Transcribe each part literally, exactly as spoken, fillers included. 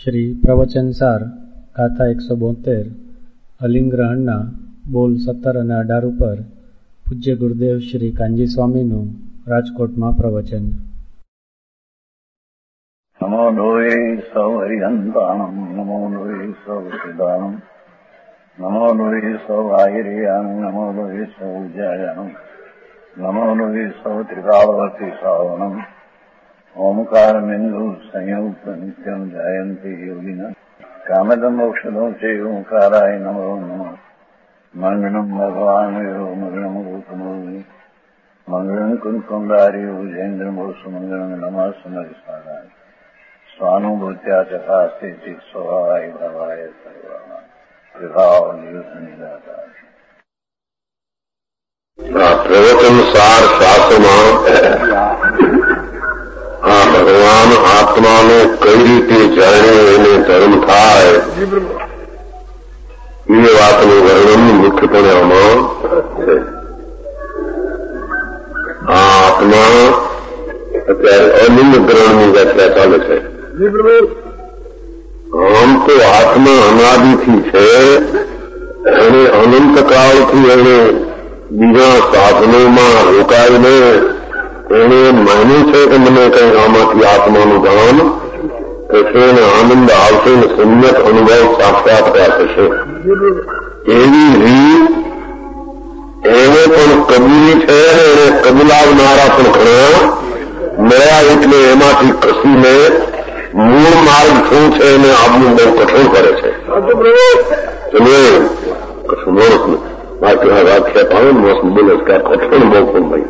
શ્રી પ્રવચનસાર ગાથા એકસો બોતેર અલિંગ્રહણના બોલ સત્તર અને અઢાર ઉપર પૂજ્ય ગુરુદેવ શ્રી કાંજી સ્વામીનું રાજકોટમાં પ્રવચન. નમો લોહે સૌ હરિહંતાણમ, નમો લોહે સૌ સિદ્ધાણમ, નમો લોહે સૌ આહિર્યાણમ, નમો લોહે સૌ ઉજાયાણમ, નમો લોહે સૌ ત્રિકાળવતી શ્રાવણમ, ઓમકાર બિંદુ સંયુક્ત નિત્યમ જાયંતી યોગિના કામદમ મોક્ષદો છે ઓંકારાય નમો નમઃ. મંગળમ ભગવાન મંગળમ ગૌતમોની મંગળમ કુંકુંડારી ઉજેન્દ્ર મોસુ મંગળમ નમઃ સમરિસ્વાદાય સ્વાનુભૂત્યા ચકાસ્તે ચિત સ્વભાવાય ભવાય સર્વાના વિભાવ નિયુદ્ધ નિરાકાર. પ્રવચન સાર શાસ્ત્રમાં આ ભગવાન આત્માને કઈ રીતે જાણે એને ધર્મ થાય એ વાતનું વર્ણન મુખ્યપણે આમાં છે. આ આત્મા અત્યારે અલિંગ ગ્રહણની વ્યાખ્યા ચાલે છે. આમ તો આત્મા અનાદિથી છે, એને અનંતકાળથી એને બીજા સાધનોમાં રોકાઈને એને માન્યું છે કે મને કઈ આમાંથી આત્માનું જ્ઞાન થશે અને આનંદ આવશે ને સમ્યક અનુભવ સાક્ષાત્કાર થશે. એવી રીત એને પણ કબૂલી છે, એને કબૂલાવનારા પણ ઘણા મળ્યા, એટલે એમાંથી કસીને મૂળ માર્ગ શું છે એને આપનું બહુ કઠોર કરે છે. તમે કશું માણસ ને બાકી આ વ્યાખ્યા આવે ને માણસ બોલે કે આ કઠોર બહુ પણ ભાઈ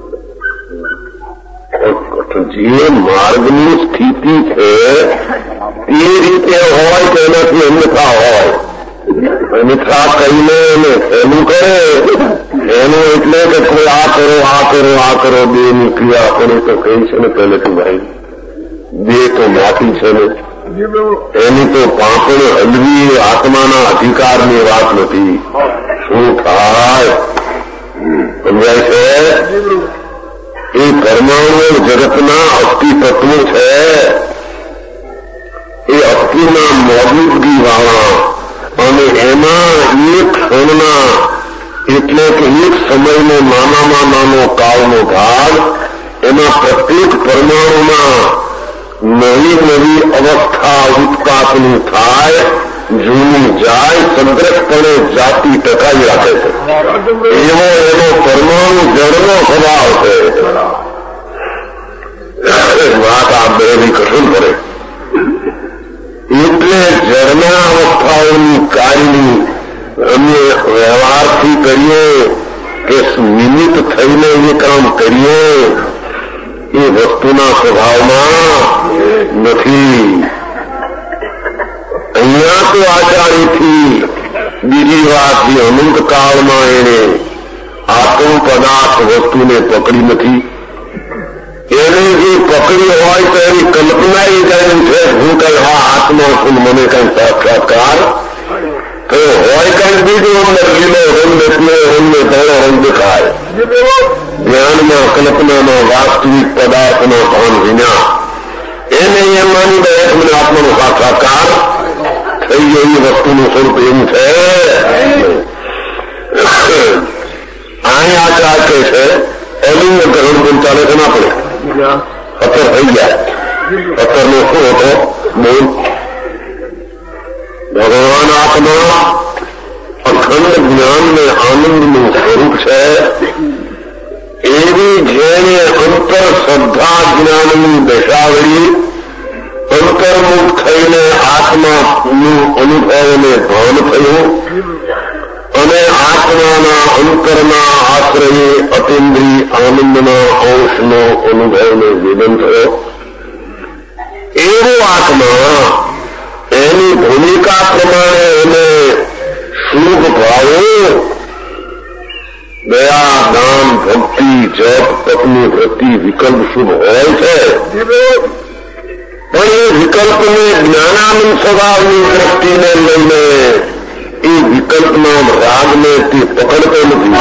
જે માર્ગની સ્થિતિ છે તે રીતે હોય કે એનાથી અન્યથા હોય. અન્યથા કહીને એને એનું કરે એનું એટલે કે કોઈ આ કરો આ કરો આ કરો બે ની ક્રિયા કરે તો કહી છે ને પહેલેથી ભાઈ બે તો માફી છે ને એની તો પાંપણ હલવી આત્માના અધિકારની વાત નથી. શું થાય સમજાય છે? એ પરમાણુ જગતના અસ્થિ તત્વો છે, એ અસ્થિના મોજૂદગી વાળા અને એમાં એક ક્ષણના એટલે કે એક સમયનો નાનામાં નાનો કાળનો ભાગ, એમાં પ્રત્યેક પરમાણુમાં નવી નવી અવસ્થા ઉત્પાદની થાય, જૂની જાય, સંગ્રહપણે જાતિ ટકાવી રાખે છે. એવો એનો પરમાણુ જળનો સ્વભાવ છે. વાત આ બેની કઠોર કરે એટલે જળના અવસ્થાઓની કાર્યની અમે વ્યવહારથી કરીએ કે નિમિત્ત થઈને એ કામ કરીએ એ વસ્તુના સ્વભાવમાં નથી. અહીંયા તો આચાર્યથી બીજી વાત જે અનંત કાળમાં એને આત્મ પદાર્થ વસ્તુને પકડી નથી. એને જે પકડી હોય તો એની કલ્પના એ કઈ છે હું કઈ હા આત્મા છું મને કઈ સાક્ષાત્કાર તો હોય કઈ બીજું અંદર લીલો રંગ એટલે રંગને ધોળો રંગ દેખાય. ધ્યાનમાં કલ્પનાનો વાસ્તવિક પદાર્થનો ભાન વિના એને એમ માની દે મને આત્માનો સાક્ષાત્કાર થઈ ગયો. એ વસ્તુનું સ્વરૂપ એવું છે. અહીં આચાર કે છે અલિંગ ગ્રહણ પણ ચાલે છે ના પડે અસર થઈ ગયા. અસરનો શું હતો? બોલ ભગવાન આત્મા અખંડ જ્ઞાન ને આનંદનું સ્વરૂપ છે. એવી જેને અંતર શ્રદ્ધા જ્ઞાનની દશાવળી અંતર્મુખ થઈને આત્માનું અનુભવ અને ભાન થયું અને આત્માના અંતરના આશ્રયે અતિન્દ્રિય આનંદના અંશનો અનુભવને વેદન થયો. એવો આત્મા એની ભૂમિકા પ્રમાણે એને શુભ ભાવો દયા દાન ભક્તિ જપ તપની વૃત્તિ વિકલ્પ શુભ હોય છે, પણ એ વિકલ્પને જ્ઞાનાનંદ સ્વભાવની દ્રષ્ટિને લઈને એ વિકલ્પના રાગને તે પકડતો નથી.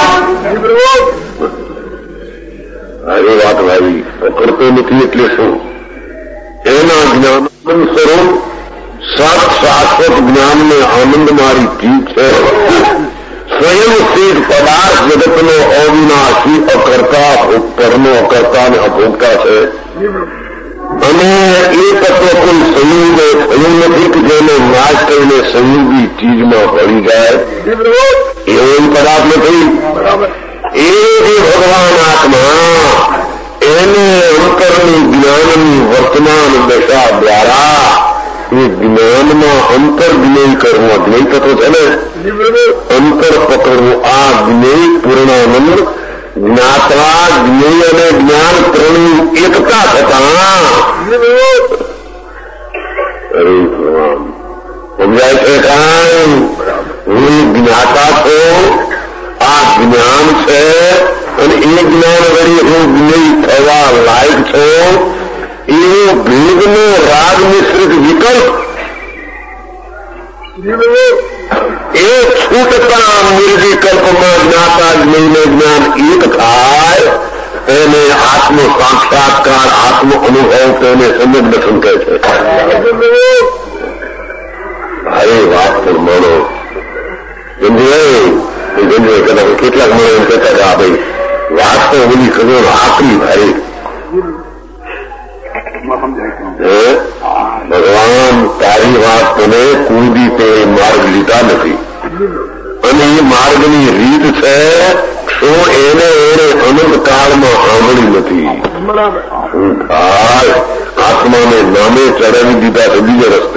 આવી વાત ભાઈ પકડતો નથી એટલે શું? એના જ્ઞાનાનંદ સ્વરૂપ સત શાશ્વત જ્ઞાન ને આનંદ મારી ચીજ છે. સ્વયં સિદ્ધ પદાર્થ જગતનો અવિનાશી અકર્તા ભોગકરનો અકર્તા અને અભોગતા છે. અને એ તત્વ કોઈ સંયોગ થયું નથી કે જેને નાશ કરીને સંયોગી ચીજમાં ભળી જાય એવો પદાર્થ નથી. એ જે ભગવાન આત્મા એને અંતરની જ્ઞાનની વર્તમાન દશા દ્વારા એ જ્ઞાનમાં અંતર જ્ઞેય કરવું અદ્વૈત તત્વ છે ને અંતર પકડવું આ જ્ઞેય પૂર્ણાનંદ જ્ઞાતા જ્ઞેય અને જ્ઞાન ત્રણની એકતા થતા અરે ભગવાન સમજાય છે કાંઈ હું જ્ઞાતા છું આ જ્ઞાન છે અને એ જ્ઞાન વળી હું જ્ઞેય થવા લાયક છું એવો ભેદનો રાગ મિશ્રિત વિકલ્પ એ છૂટતા નિર્વિકલ્પમાં જ્ઞાતા જ્ઞેયને જ્ઞાન એક થાય એને આત્મ સાક્ષાત્કાર આત્મ અનુભવ તેને સમ્યક દર્શન કહે છે. ભારે વાત પર માનો સમજે કદાચ કેટલાક મને એમ કહેતા કે આ ભાઈ વાત તો બધી ખબર આકરી ભારે ભગવાન તારી વાત તને કોઈ દી તે માર્ગ લીધા નથી અને એ માર્ગની રીત છે શું એને એને અનંત કાળમાં સાંભળી નથી. શું થાય આત્માને નામે ચડાવી દીધા છે બીજે રસ્તે.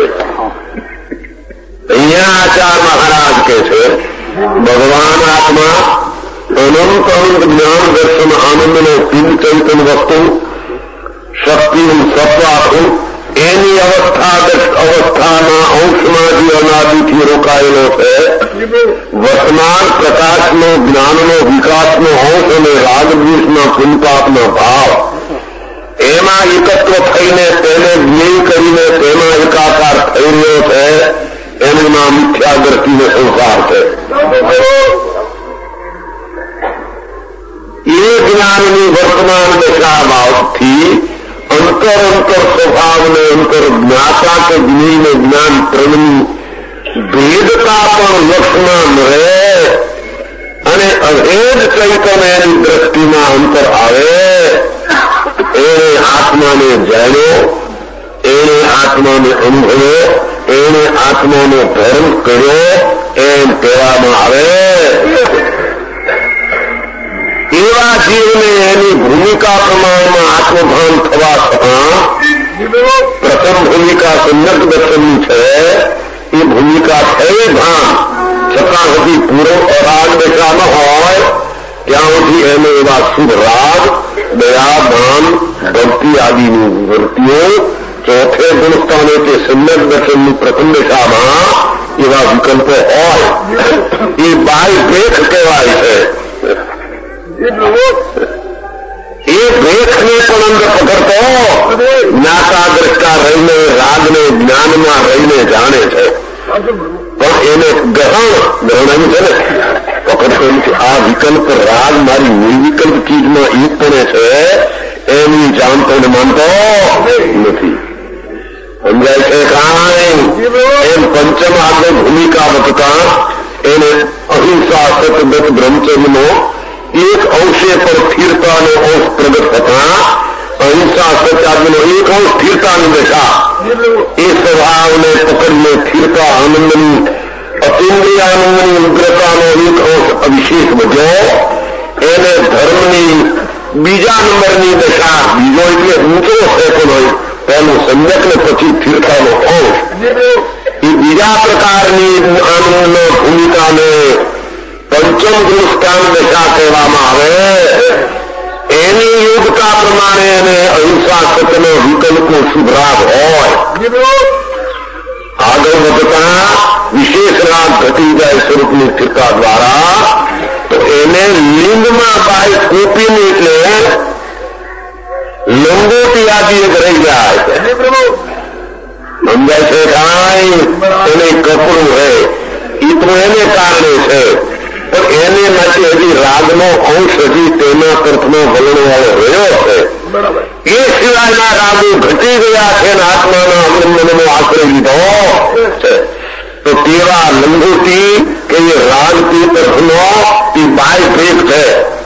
અહીંયા આચાર મહારાજ કે છે ભગવાન આત્મા અનંત અનંત જ્ઞાન દર્શન આનંદનો પિંડ ચૈતન વસ્તુ શક્તિનું સત્વ આખું એની અવસ્થા અવસ્થાના અંશમાં જે અનાદિથી રોકાયેલો છે વર્તમાન પ્રકાશનો જ્ઞાનનો વિકાસનો અંશ અને રાગદ્વેષના પુનપાપનો ભાવ એમાં એકત્વ થઈને તેને જ્ઞેય કરીને તેમાં એકાકાર થઈ રહ્યો છે એનું નામ મિથ્યા દ્રષ્ટિનો સંસાર છે. એ જ્ઞાનની વર્તમાન દશા ભાવથી અંતર અંતર સ્વભાવને અંતર જ્ઞાતા કે જ્ઞેયને જ્ઞાન ત્રણની ભેદતા પણ લક્ષમાં રહે અને અભેદ ચૈતન એની દ્રષ્ટિમાં અંતર આવે એને આત્માને જાણ્યો એને આત્માને અનુભવ્યો એને આત્માનો ધર્મ કર્યો એમ કહેવામાં આવે. એવા જીવને એની ભૂમિકા પ્રમાણમાં આત્મભાન થવા છતાં પ્રથમ ભૂમિકા સમ્યક દર્શનની છે એ ભૂમિકા થઈ ભાન છતાં સુધી પૂરો રાગ દશા ન હોય ત્યાં સુધી એને એવા શુભ રાગ દયા ભાન ભક્તિ આદિની વૃત્તિઓ ચોથે ગુણસ્થાને તે સમ્યક દર્શનની પ્રથમ દશામાં એવા વિકલ્પો હોય એ બાય ભેખ કહેવાય છે. એ ભેખને પણ અંદર પકડતો જ્ઞાતા દ્રષ્ટા રહીને રાગને જ્ઞાનમાં રહીને જાણે છે પણ એને ગ્રહણ ગ્રહણ છે ને પકડતો નથી. આ વિકલ્પ રાગ મારી નિર્વિકલ્પ ચીજમાં એક પણ છે એની જાણતો ને માનતો નથી. સમજાય છે કાંઈ એમ પંચમ આગળ ભૂમિકા વધતા એને અહિંસા સતગત બ્રહ્મચર્યનો એક અંશે પર સ્થિરતાનો અંશ પ્રગટ થતા અહિંસા સત્યાગ્રહનો એક અંશ સ્થિરતાની દશા એ સ્વભાવને પકડીને સ્થિરતા આનંદની અતિન્દ્રિયાનંદની ઉગ્રતાનો એક અંશ અવિશેષ વધ્યો એને ધર્મની બીજા નંબરની દશા બીજો એટલે ઊંચો સેકન્ડ હોય પહેલું સમ્યક ને પછી સ્થિરતાનો અંશ એ બીજા પ્રકારની આનંદનો ભૂમિકાને પંચમ ગુણસ્થાન દશા કહેવામાં આવે. એની યોગતા પ્રમાણે એને અહિંસા સત્યનો વિકલ્પનો શુભ રાગ હોય આગળ વધતા વિશેષ રાગ ઘટી જાય સ્વરૂપની સ્થિરતા દ્વારા તો એને લિંગમાં બાય કોપીને એટલે લંગોટી આદિ એક રહી જાય. સમજાય છે કાંઈ એને કપડું હે એ તો એને કારણે છે પણ એને માટે હજી રાગનો અંશ હજી તેના તરફનો વલણ વાળો રહ્યો છે. એ સિવાયના રાગો ઘટી ગયા છે અને આત્માના અવલંબનનો આશ્રય લીધો છે. તો તેવા લંગોટી કે એ રાજતી તરફનો એ બાય ભેખ છે.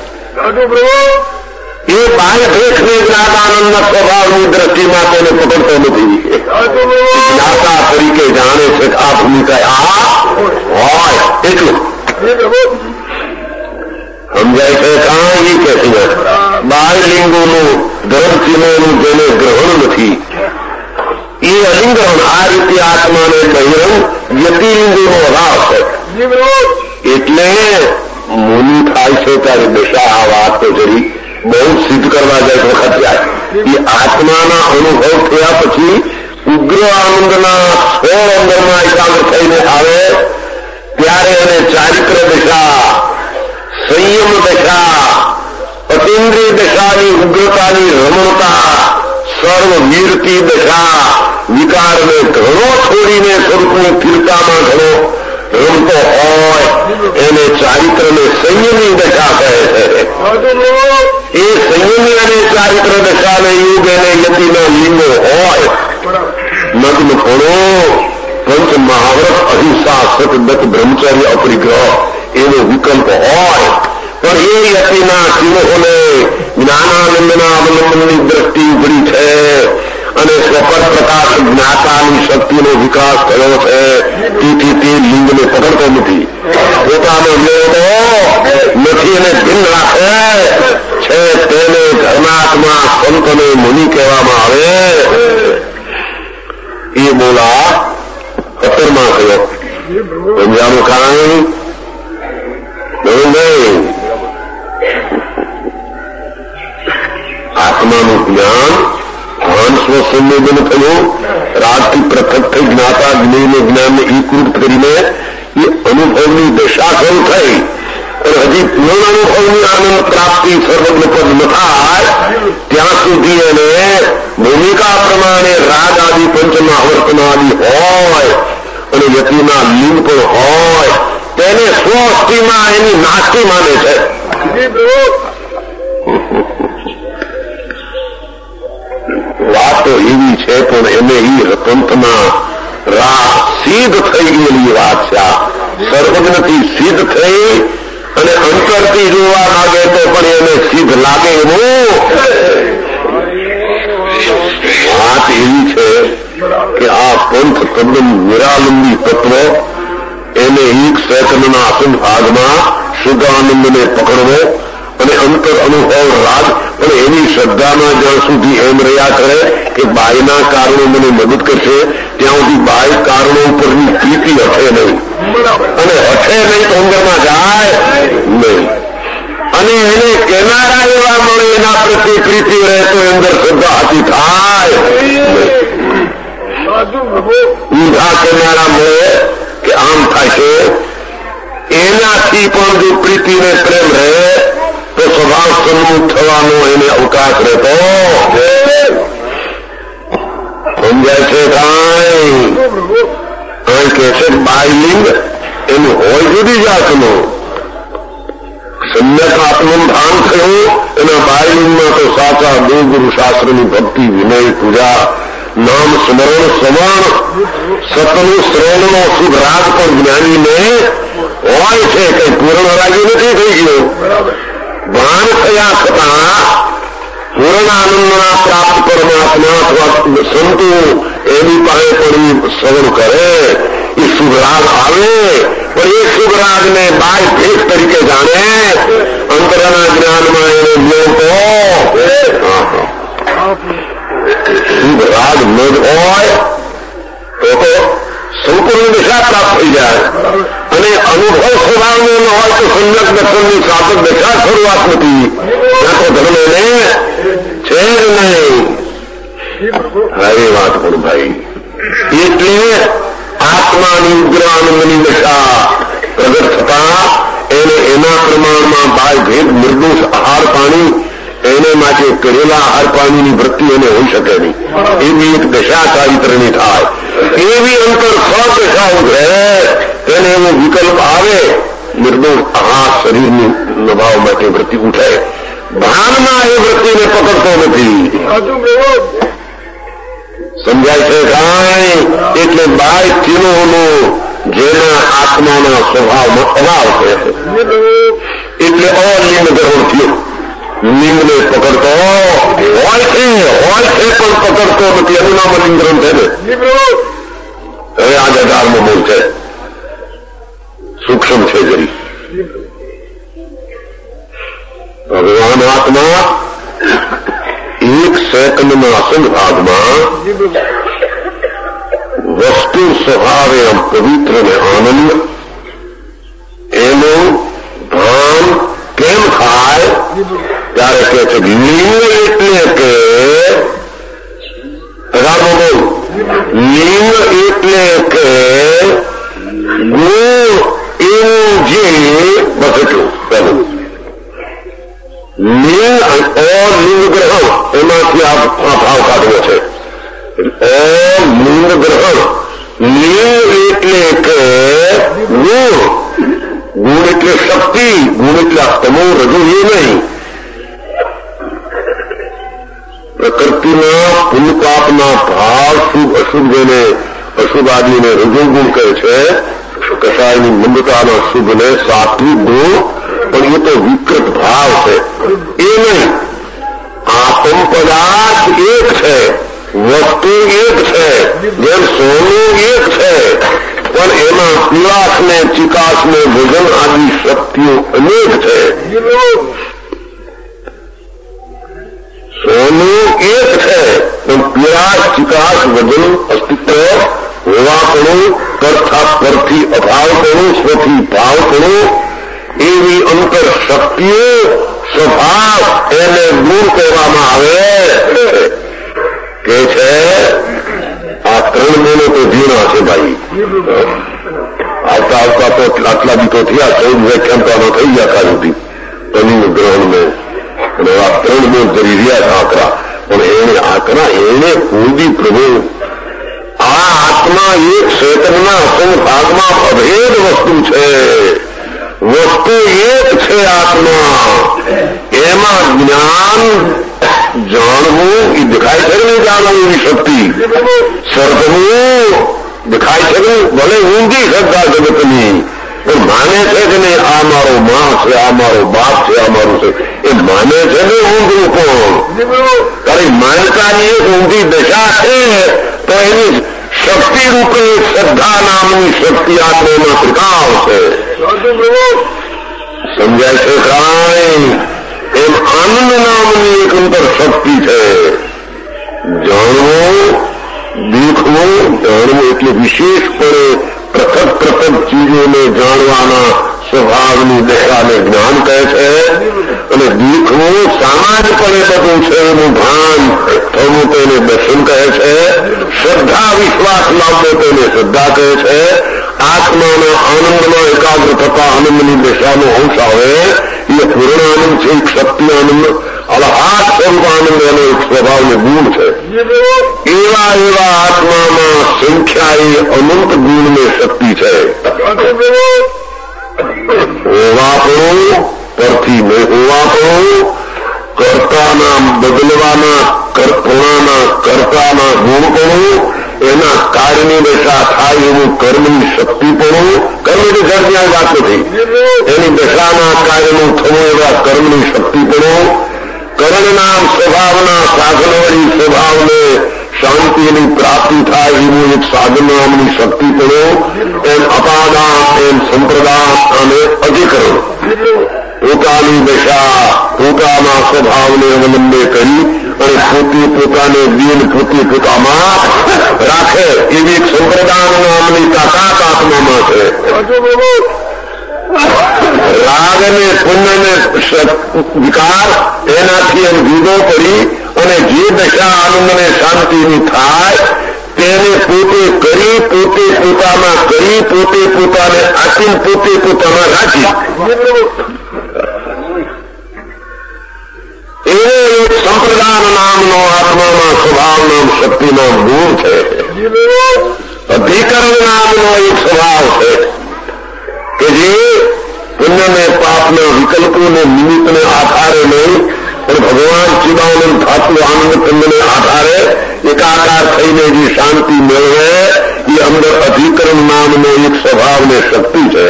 એ બાય ભેખને જ્ઞાતાનંદના સ્વભાવની દ્રષ્ટિમાં તેને પકડતો નથી. જ્ઞાતા તરીકે જાણે છે કે આ ભૂમિકા આ હોય એટલું સમજાય છે. કાંઈ કે છે બાય લિંગોનું ધર્મચિહ્નોનું જેને ગ્રહણ નથી એ અલિંગ્રહણ આ રીતે આત્માને બહિરંગ યતિલિંગોનો અભાવ છે. એટલે મુનિ થાય છે ત્યારે દશા આ વાત તો જરી બહુ સિદ્ધ કરવા જાય વખત જાય એ આત્માના અનુભવ થયા પછી ઉગ્ર આનંદના સ્વર અંદરમાં એકાગ્ર થઈને આવે ત્યારે એને ચારિત્ર દશા, સંયમ દશા, અતિન્દ્રિય દશાની ઉગ્રતાની રમણતા, સર્વવીરતી દશા, વિકારને ઘણો છોડીને સ્વરૂપની સ્થિરતામાં ઘણો રમતો હોય એને ચારિત્રને સંયમી દશા કહે છે. એ સંયમી અને ચારિત્ર દશાને યુગ એને યતિના લિંગો હોય નગ્ન થોડો પંચ મહાવ્રત અહિંસા સતદત્ત બ્રહ્મચર્ય અપરિગ્રહ એનો વિકલ્પ હોય પણ એ યતિના સિંહોને જ્ઞાનાનંદના અવલંબનની દ્રષ્ટિ ઉભરી છે અને સ્વપર પ્રકાશ જ્ઞાતાની શક્તિનો વિકાસ થયો છે. તેથી તે લિંગને પકડતો નથી, પોતાનો લેતો નથી અને ભિન્ન રાખે છે. તેને ધર્માત્મા સંતને મુનિ કહેવામાં આવે. એ બોલા સત્તરમાં થયો સમજાનું કાંઈ નહીં. આત્માનું જ્ઞાન ભાન સ્વસંવેદન થયું, રાજથી પૃથક થઈ જ્ઞાતા જ્ઞેયને જ્ઞાનને એકરૂપ કરીને એ અનુભવની દશા શરૂ થઈ અને હજી પૂર્ણ અનુભવની આનંદ પ્રાપ્તિ સર્વજ્ઞ પદ ન થાય ત્યાં સુધી એને ભૂમિકા પ્રમાણે રાગ આદિ પંચમહાવર્તન આદિ હોય અને યતિના લિંગ પણ હોય તેને સ્વઅસ્થિમાં એની નાસ્તિ માને છે. વાત તો એવી છે પણ એને એ પંથમાં રાહ સિદ્ધ થઈ ગયેલી વાત છે. સર્વજ્ઞથી સિદ્ધ થઈ અને અંતરથી જોવા માંગે તો પણ એને સિદ્ધ લાગે એવું વાત એવી છે કે આ પંથ તદ્દન નિરાલંબી તત્વ એને એક સેકન્ડના અસંગ ભાગમાં શુદ્ધ આનંદને પકડવો અને અંતર અનુભવ રાગ પણ એની શ્રદ્ધામાં જ્યાં સુધી એમ રહ્યા કરે કે બાયના કારણો મને મદદ કરશે ત્યાં સુધી બાય કારણો ઉપરની પ્રીતિ હશે નહીં અને હશે નહીં તો અંદરમાં જાય નહીં અને એને કેનારા એવા મળે એના પ્રત્યે પ્રીતિ રહે તો અંદર શ્રદ્ધા હાથી થાય. ઊંધા કેનારા મળે કે આમ થાય છે એનાથી પણ જો પ્રીતિને પ્રેમ રહે તો સ્વભાવ સન્મુખ થવાનો એને અવકાશ રહેતો સમજાય છે. કાંઈ કાંઈ કે છે બાયલિંગ એનું હોય જુદી જાતનું સમ્યક આત્મનું ભાન થયું એના બાયલિંગમાં તો સાચા દેવગુરુ શાસ્ત્રની ભક્તિ વિનય પૂજા નામ સ્મરણ શ્રવણ સતનું શ્રવણનો શુભ રાગ પણ જ્ઞાનીને હોય છે. કઈ પૂર્ણ રાગી નથી થઈ ગયું. ભાન થયા છતાં પૂર્ણ આનંદના પ્રાપ્ત પરમાત્મા અથવા સંતો એની પાસે પણ શ્રવણ કરે એ શુભ રાગ આવે પણ એ શુભ રાગને બાય ભેદ તરીકે જાણે અંતરના જ્ઞાનમાં એને લ્યો તો શુભ રાગ ન હોય તો તો સંપૂર્ણ દિશા પ્રાપ્ત થઈ જાય અને અનુભવ સ્વભાવનો ન હોય તો સંયક દર્શનની સાધક દશા શરૂઆત નથી ત્યાં તો ધર્મ એને છે જ નહીં. હવે વાત કરું ભાઈ એટલે આત્માની ઉગ્ર આનંદની દશા પ્રગટ થતા એને એના પ્રમાણમાં બાય ભેદ નિર્દોષ આહાર પાણી એને માટે કરેલા આહાર પાણીની વૃત્તિ એને હોઈ શકે નહીં એવી એક દશા ચારિત્રની થાય. એવી અંતર છ દશા ઉભરે તેને એવો વિકલ્પ આવે નિર્દોષ આહાર શરીરની નભાવ માટે વૃત્તિ ઉઠે ભાનમાં એ વૃત્તિને પકડતો નથી. સમજાય છે કાંઈ? એટલે બાય તીનોનું જેના આત્માના સ્વભાવમાં અભાવ છે એટલે અલિંગ ગ્રહણ થયું. લિંગને પકડતો હોય છે હોય છે પણ પકડતો નથી. એનું નામ અલિંગ ગ્રહણ છે ને. હવે આ ગદારમાં બોલ છે, સૂક્ષ્મ છે જરી. ભગવાન આત્મા એક સેકન્ડના અસંગ ભાગમાં વસ્તુ સ્વભાવે આમ પવિત્ર ને આનંદ એનું ભાન કેમ થાય ત્યારે કહે છે લિંગ એટલે કે રામો બોલ લિંગ એટલે કે ગુણ એવું જે બસ એટલું પહેલું લિંગ લિંગ ગ્રહણ એમાંથી આ ભાવ કાઢવો છે. લિંગ ગ્રહણ લિંગ એટલે કે ગુણ ગુણ એટલે શક્તિ ગુણ એટલે તમો રજૂ એ નહીં. પ્રકૃતિના પુલપાપના ભાવ શુભ અશુભ જેને અશુભ આદમીને રજૂ ગુણ કહે છે. કસાયની મંદતાના શુભને સાત્વિક ગુણ, પણ એ તો વિકૃત ભાવ છે એ નહીં. આત્મ પદાર્થ એક છે, વસ્તુ એક છે, જેમ સોનું એક છે, પણ એમાં પીળાશ ને ચિકાસ ને વજન આદિ શક્તિઓ અનેક છે. સોનું એક છે પણ પીળાશ ચિકાસ વજન અસ્તિત્વ હોવાપણું, કરતા પરથી અભાવપણું, સ્વથી ભાવપણું એવી અંતર શક્તિઓ સ્વભાવ એને દૂર કરવામાં આવે કે છે. આ ત્રણ મહિનો તો જીણા છે ભાઈ. આવતા આવતા તો આટલા બી તો થયા, ચૌદ વ્યાખ્યાન તો આનો થઈ ગયા ખાલી તલીન ગ્રહણ ને અને આ ત્રણ મહિનો કરી રહ્યા આંકડા. પણ એને આંકડા એને પૂરી પ્રભુ આ આત્મા એક સેકન્ડના અસંગ ભાગમાં અભેદ વસ્તુ છે. વસ્તુ એક છે આત્મા. એમાં જ્ઞાન જાણવું એ દેખાય છે ને, જાણવું એવી શક્તિ સર્જવું દેખાય છે ને. ભલે ઊંધી શ્રદ્ધા જગતની પણ માને છે કે નહીં આ મારો મા છે, આ મારો બાપ છે, આ મારું છે એ માને છે ને ઊંધું. પણ તારી માનતાની એક ઊંધી દશા છે તો એની શક્તિ રૂપે શ્રદ્ધા નામની શક્તિ આત્મામાં ત્રિકાળ છે. સમજાય છે કાંઈ? એમ આનંદ નામની એક અંતર શક્તિ છે. જાણવું દેખવું, જાણવું એટલે વિશેષપણે પૃથક પૃથક ચીજોને જાણવાના સ્વભાવની દશાને જ્ઞાન કહે છે. અને દેખવું સામાન્યપણે બધું છે એનું ભાન થવું તેને દર્શન કહે છે. શ્રદ્ધા વિશ્વાસ લાવવો તેને શ્રદ્ધા કહે છે. આત્માના આનંદમાં એકાગ્ર થતા આનંદની દશાનો અંશ આવે એ પૂર્ણ આનંદ છે, એક શક્તિ આનંદ, અલહાદ સ્વરૂપ આનંદ એનો એક સ્વભાવનો ગુણ છે. એવા એવા આત્મામાં સંખ્યાએ અનંત ગુણને શક્તિ છે. હોવાપણું પરથી ન હોવાપણું, કર્તાના બદલવાના કર્પણાના કર્તાના ગુણપણું, એના કાર્યની દશા થાય એવું કર્મની શક્તિપણું. કર્મની દશા વાત નથી, એની દશાના કાર્યનું થવું એવા કર્મની શક્તિપણું. કર્ણના સ્વભાવના સાધનવાળી સ્વભાવને શાંતિની પ્રાપ્તિ થાય એવું એક સાધન નામની શક્તિપણું. એમ અપાદા, એમ સંપ્રદાન અને અધિકરણ પોતાની દશા પોતાના સ્વભાવને અવલંબે કરી અને પોતે પોતાને દિન પોતે પોતામાં રાખે એવી એક સંપ્રદાન નામની તાકાત આત્મામાં છે. રાગ અને પુણ્યને વિકાર એનાથી એમ જુદો કરી અને જે દશા આનંદને શાંતિની થાય તેને પોતે કરી પોતે પોતામાં કરી પોતે પોતાને આચીને પોતે પોતામાં રાખી એવો એક સંપ્રદાન નામનો આત્મામાં સ્વભાવ નામ શક્તિ નામ ગુણ છે. અધિકરણ નામનો એક સ્વભાવ છે કે જે પુણ્યને પાપના વિકલ્પોને નિમિત્તને આધારે નહીં પણ ભગવાન ચિદાનંદ ધાતુ આનંદ પુણ્યને આધારે એકાકાર થઈને જે શાંતિ મેળવે એ અંદર અધિકરણ નામનો એક સ્વભાવને શક્તિ છે.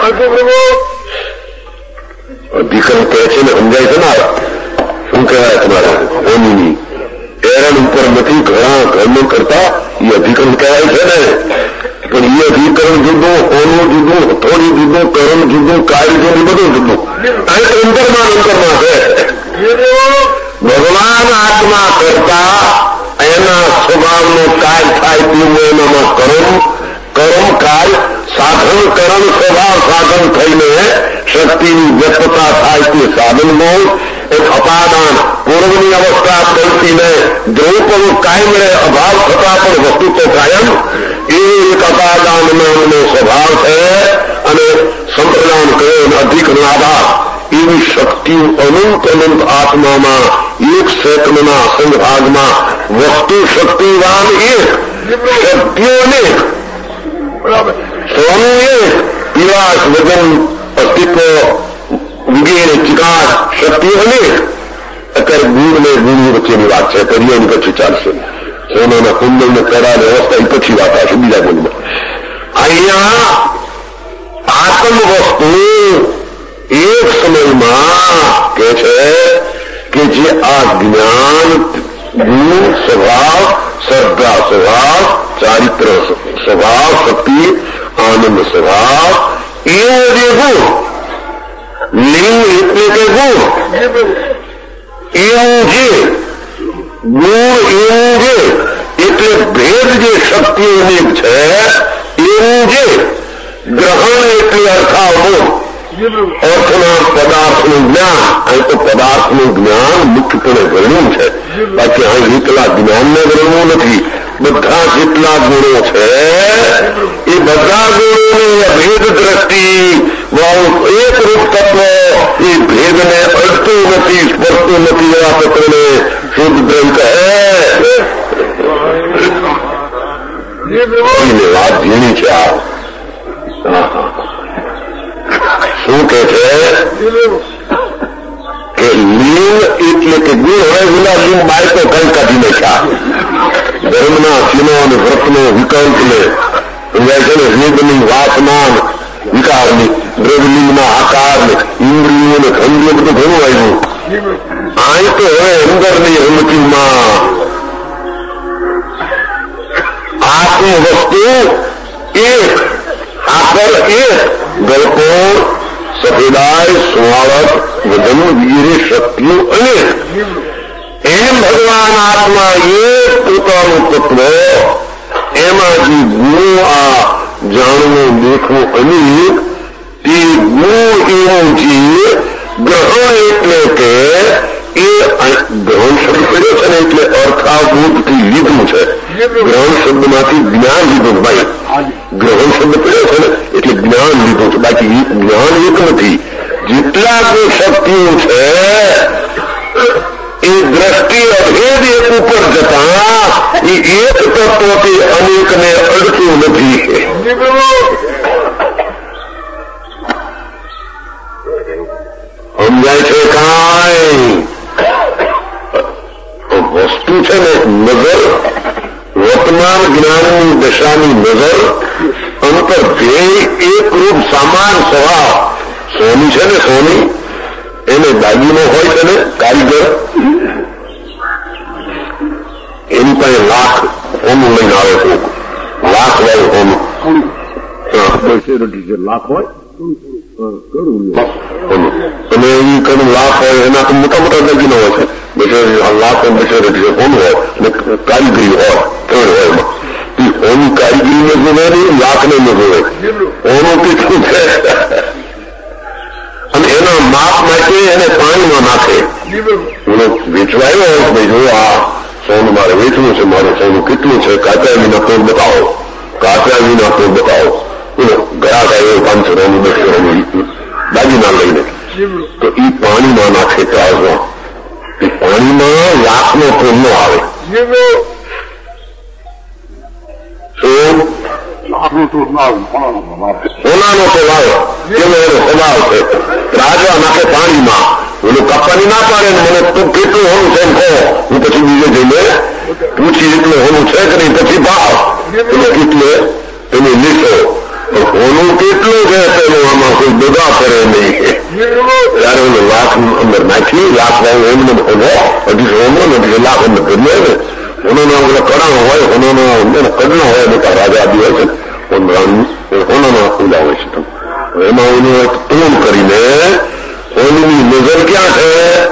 અધિકરણ કહે છે ને સમજાય છે ને શું કહેવાય તમારે હોમીની એરણ ઉપર નથી ઘણા ઘરનું કરતા એ અધિકરણ કહેવાય છે ને. પણ એ અધિકરણ જુદું, હોનું જુદું, થોડી જુદું, કર્મ જુદું, કાર્ય જુદું, બધું જુદું. અહીં તો અંતરમાં અંતરમાં છે. ભગવાન આત્મા કરતા એના સ્વભાવનો કાર્ય થાય તેવું એનામાં કર્મ કર્મ કાર્ય સાધન કર્મ સ્વભાવ સાધન થઈને શક્તિની વ્યક્તતા થાય તે સાધન બોલ એક અપાદાન પૂર્વની અવસ્થા પડતીને દ્રૌપદ કાયમ રહે અભાવ થતા પણ વસ્તુ તો કાયમ એ એક અપાદાન નામનો સ્વભાવ છે. અને સંપ્રદાન કર્યો અધિક લાભા એવી શક્તિઓ અનંત અનંત આત્મામાં એક સેકન્ડના સંભાગમાં વસ્તુ શક્તિવાન એક શક્તિઓ અનેક સોનું એક પીવાસ વજન અસ્તિત્વ વગેરે ચિકાસ શક્તિઓ અનેક. અત્યારે ગુણ ને ગુણ વચ્ચેની વાત છે. કરીએની પછી ચાલશે. સોનાના કુંડળ ને કરાર વ્યવસ્થા એ પછી વાત આવશે બીજા ગુણમાં. અહીંયા આત્મ વસ્તુ એક સમયમાં કે છે કે જે આ જ્ઞાન ગુણ સ્વભાવ શ્રદ્ધા સ્વભાવ ચારિત્ર સ્વભાવ શક્તિ આનંદ સ્વભાવ એવું જે ગુણ લિંગ એટલે કે ગુણ એવું જે ગુણ એવું જે એટલે ભેદ જે શક્તિઓની છે એવું જે ગ્રહણ એટલે અર્થાવબોધ અર્થના પદાર્થનું જ્ઞાન. અહીં તો પદાર્થનું જ્ઞાન મુખ્યપણે વર્ણ્યું છે. બાકી અહીં જેટલા જ્ઞાનને વર્ણવું નથી. બધા જેટલા ગુણો છે એ બધા ગુણોની અભેદ દ્રષ્ટિ વાળું એક રૂપ તત્વ એ ભેદને અડતું નથી, સ્પર્શતું નથી. એવા તત્વને શુદ્ધ બ્રહ્મ કહે. વાત ઝીણી છે આ. શું કે છે કે લિંગ એટલે કે ગુણ. હવે વિના લિંગ બાળકો કઈ કાઢી નાખ્યા. ધર્મના ચિહ્નો અને વ્રતનો વિકલ્પને સમજાય છે ને. વેદની વાસના વિકારની દ્રવ્યલિંગના આકારને ઇન્દ્રિયોને ખંડીઓ બધું ઘણું આવ્યું. અહીં તો હવે અંદરની રમતીમાં આત્મ વસ્તુ એક આકર એક ગળકોર સફેદાય સુવાળક વજન વગેરે શક્તિઓ અનેક. એમ ભગવાન આત્મા એક પોતાનું તત્વ એમાં જે ગુણો આ જાણવું દેખવું અનેક તે ગુણ એવું છે. ગ્રહણ એટલે કે એ ગ્રહણ શબ્દ કર્યો છે ને એટલે અર્થાભૂતથી લીધું છે. ગ્રહણ શબ્દમાંથી જ્ઞાન લીધું. ભાઈ ગ્રહણ શબ્દ કર્યો છે ને એટલે જ્ઞાન લીધું છે. બાકી જ્ઞાન એક નથી. જેટલા કોઈ શક્તિઓ છે એ દ્રષ્ટિ અભેદ એક ઉપર જતા એ એક તત્વથી અનેકને અડતું નથી. સમજાય છે કાંઈ? વસ્તુ છે ને નજર વર્તમાન જ્ઞાનની દશાની નજર અંતર ધ્યેય એક રૂપ સમાન સ્વભાવ. સોની છે ને સોની એને દાગીનો હોય છે ને કારીગર એની પાસે લાખ હોનું લઈને આવે છે. લાખ વાળું હોનું લાખ હોય અને એ કડું લાખ હોય એના તો મોટા મોટા દાગીનો હોય છે. લાખ બસો હોનું હોય ને કારીગરી હોય ત્રણ હોય એમાં. હોની કારીગરીને જોવે નહીં, લાખને ન જોવે. હોનું કેટલું છે અને એના માપ માટે એને પાણીમાં નાખે. વેચવાયો હોય ભાઈ જો આ સોનું મારે વેચવું છે, મારું સોનું કેટલું છે, કાચા વિના તોડ બતાવો, કાચા વિના તોડ બતાવો. ગ્રાહક આવ્યો પાંચસો રોનું દસો રોનું દાગીના લઈને તો એ પાણીમાં નાખે ત્રાસમાં. એ પાણીમાં લાખનો તોડ ન આવે. શું સોનાનો તોડ આવે એનો એનો સ્વભાવ છે. રાજા નાખે પાણીમાં ઓલું કાપવાની ના પાડે ને મને તું કેટલું હોવું છે એમ કહો હું પછી બીજે જઈને પૂછી એટલે હોનું છે કે નહીં, પછી ભાવ એટલે એની લીસો હોનું કેટલું છે તેનું આમાં કોઈ દગા કરે નહીં. ત્યારે એને લાખ અંદર નાખી લાખ વાળું એમને હોવો અઢીસો હોમો ને અઢીસો લાખ અંદર કરી ને હોનો કડાણો હોય હોનો કડનો હોય બધા રાજા બી હોય છે હોનામાં પૂજા હોય છે. એમાં એનું એક તોડ કરીને હોનની નજર ક્યાં છે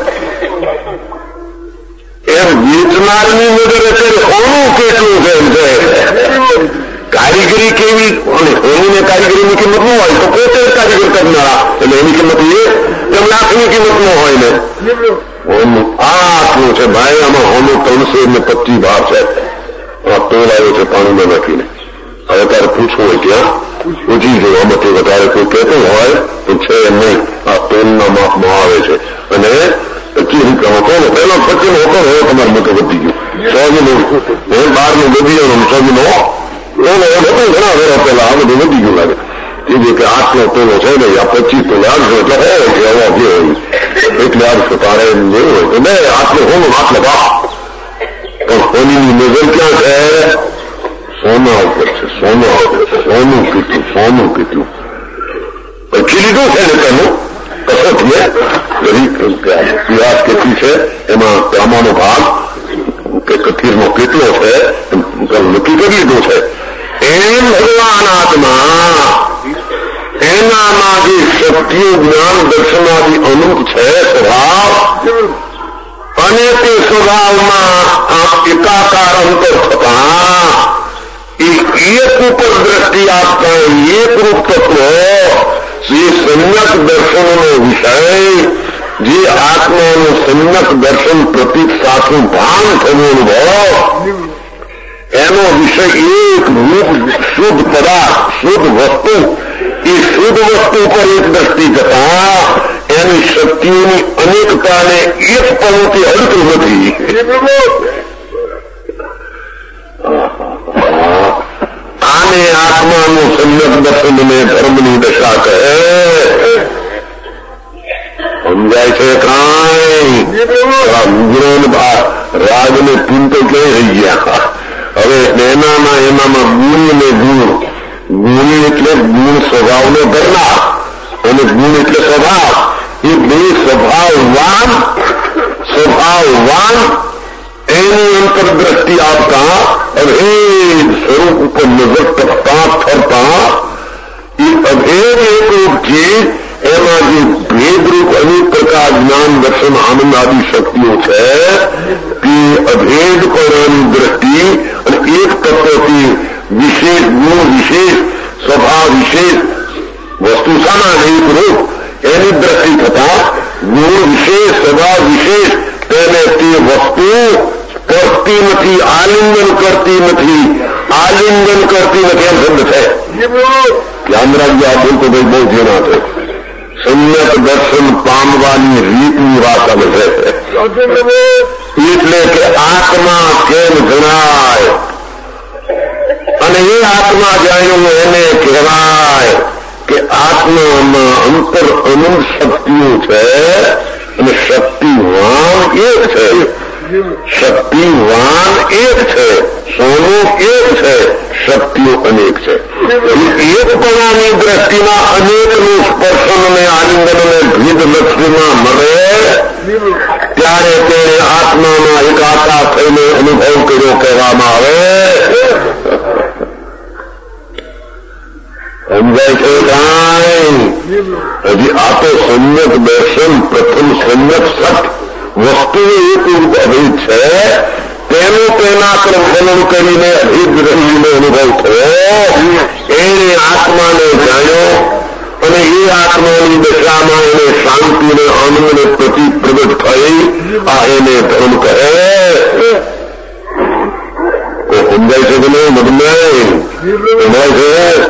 એમ વેચનારની નજર અત્યારે હોનું કેટલું છે એમ છે. કારીગરી કેવી અને હોનીને કારીગરીની કિંમત ન હોય તો પોતે કારીગર કરનારા એટલે એની કિંમત એ એમ લાખની કિંમત ન હોય ને. હોનું આ આટલું છે ભાઈ, આમાં હોનું ત્રણસો ને પચીસ ભાવ છે. આ તોલ આવ્યો છે પાણીમાં નાખીને. હવે તારે પૂછવું હોય ત્યાં પૂછી જો આમાંથી વધારે કોઈ કહેતું હોય તો છે એમ નહીં. આ તોલના માપમાં આવે છે અને પચીસ રૂપિયામાં કહો પેલા પચીસ હોતો હવે તમારે મોટો વધી ગયું સોજીનું બાર નું વધી જવાનું સોજીનો હતું ઘણા વેરા પેલા આ બધું વધી ગયું લાગે. એ જે કે આઠનો તોલો છે ને આ પચીસ તો આઠસો એટલે હોય કે હવા જે હોય એટલે આઠસો તારે એમ જેવું હોય તો બે આટલો હોનું આટલો બાપ પણ હોનીની નજર ક્યાં છે સોના ઉપર છે. સોના ઉપર છે. સોનું કેટલું સોનું કેટલું પછી લીધું છે ને તેનું કસોટીએ વ્યાસ કેટલી છે એમાં ત્રામાનો ભાગ કે કથીરનો કેટલો છે નક્કી કરી લીધું છે. એમ ભગવાન આત્મા એનામાં જે શક્તિઓ જ્ઞાન દર્શનાદિ અનુપ છે સ્વભાવ અને તે સ્વભાવમાં એકાકાર અંતર થતા એક ઉપર દ્રષ્ટિ આપતા એક રૂપ તત્વ જે સમ્યક દર્શનનો વિષય જે આત્માનું સમ્યક દર્શન પ્રતીક સાચું ભાન થવું અનુભવ એનો વિષય એક રૂપ શુદ્ધ પદાર્થ શુદ્ધ વસ્તુ એ શુદ્ધ વસ્તુ પર એક દ્રષ્ટિ જતા એની શક્તિઓની અનેકતાને એક પણથી અડતું નથી. આને આત્માનું સમ્યક દર્શનને ધર્મની દશા કહે. સમજાય છે કાંઈ રાજને પિન તો ક્યાંય રહી ગયા. હવે એનામાં એનામાં ગુણ ને ગુણ ગુણ એટલે ગુણ સ્વભાવને ધરનાર અને ગુણ એટલે સ્વભાવ એ બે સ્વભાવવાન સ્વભાવવાન એની અંતરદ્રષ્ટિ આપતા અભેદ સ્વરૂપ ઉપર નજર તકતા ફરતા એ અભેદ એકરૂપ ચીજ એમાં જે ભેદરૂપ અનેક પ્રકાર જ્ઞાન દર્શન આનંદ આદિ શક્તિઓ છે તે અભેદપણાની દ્રષ્ટિ અને એક તત્વથી વિશેષ ગુણ વિશેષ સ્વભાવ વિશેષ વસ્તુ સામાન એક રૂપ એની દ્રષ્ટિ થતા ગુણ વિશેષ સ્વભાવ વિશેષ તેને તે વસ્તુ કરતી નથી આલિંગન કરતી નથી આલિંગન કરતી નથી એમ શબ્દ છે. ધ્યાન રાખજો આ બોલતો ભાઈ બહુ ધ્યાન છે. સમ્યક દર્શન પામવાની રીતની વાત આવે છે. એટલે કે આત્મા કેમ જણાય અને એ આત્મા જાણ્યું એને કહેવાય કે આત્મામાં અંતર અનંત શક્તિઓ છે અને શક્તિવાન એક છે. શક્તિવાન એક છે સોનું એક છે શક્તિઓ અનેક છે. એકપણાની દ્રષ્ટિમાં અનેકનું સ્પર્શન અને આલિંગન અને ભેદ લક્ષ્યમાં મળે ત્યારે તેને આત્મામાં એકાકાર થઈને અનુભવ કર્યો કહેવામાં આવે. સમજાય છે કાંઈ? હજી આ તો સમ્યક દર્શન પ્રથમ સમ્યક સત વસ્તુ એક અભેદ છે તેનું તેના પ્રફલન કરીને અભેદ રહીને અનુભવ થયો. એને આત્માને જાણ્યો અને એ આત્માની દશામાં એને શાંતિને આનંદને પ્રતિ પ્રગટ થઈ. આ એને ધર્મ કહે. સમજાય છે કે નહીં? મધમાય સમજાય છે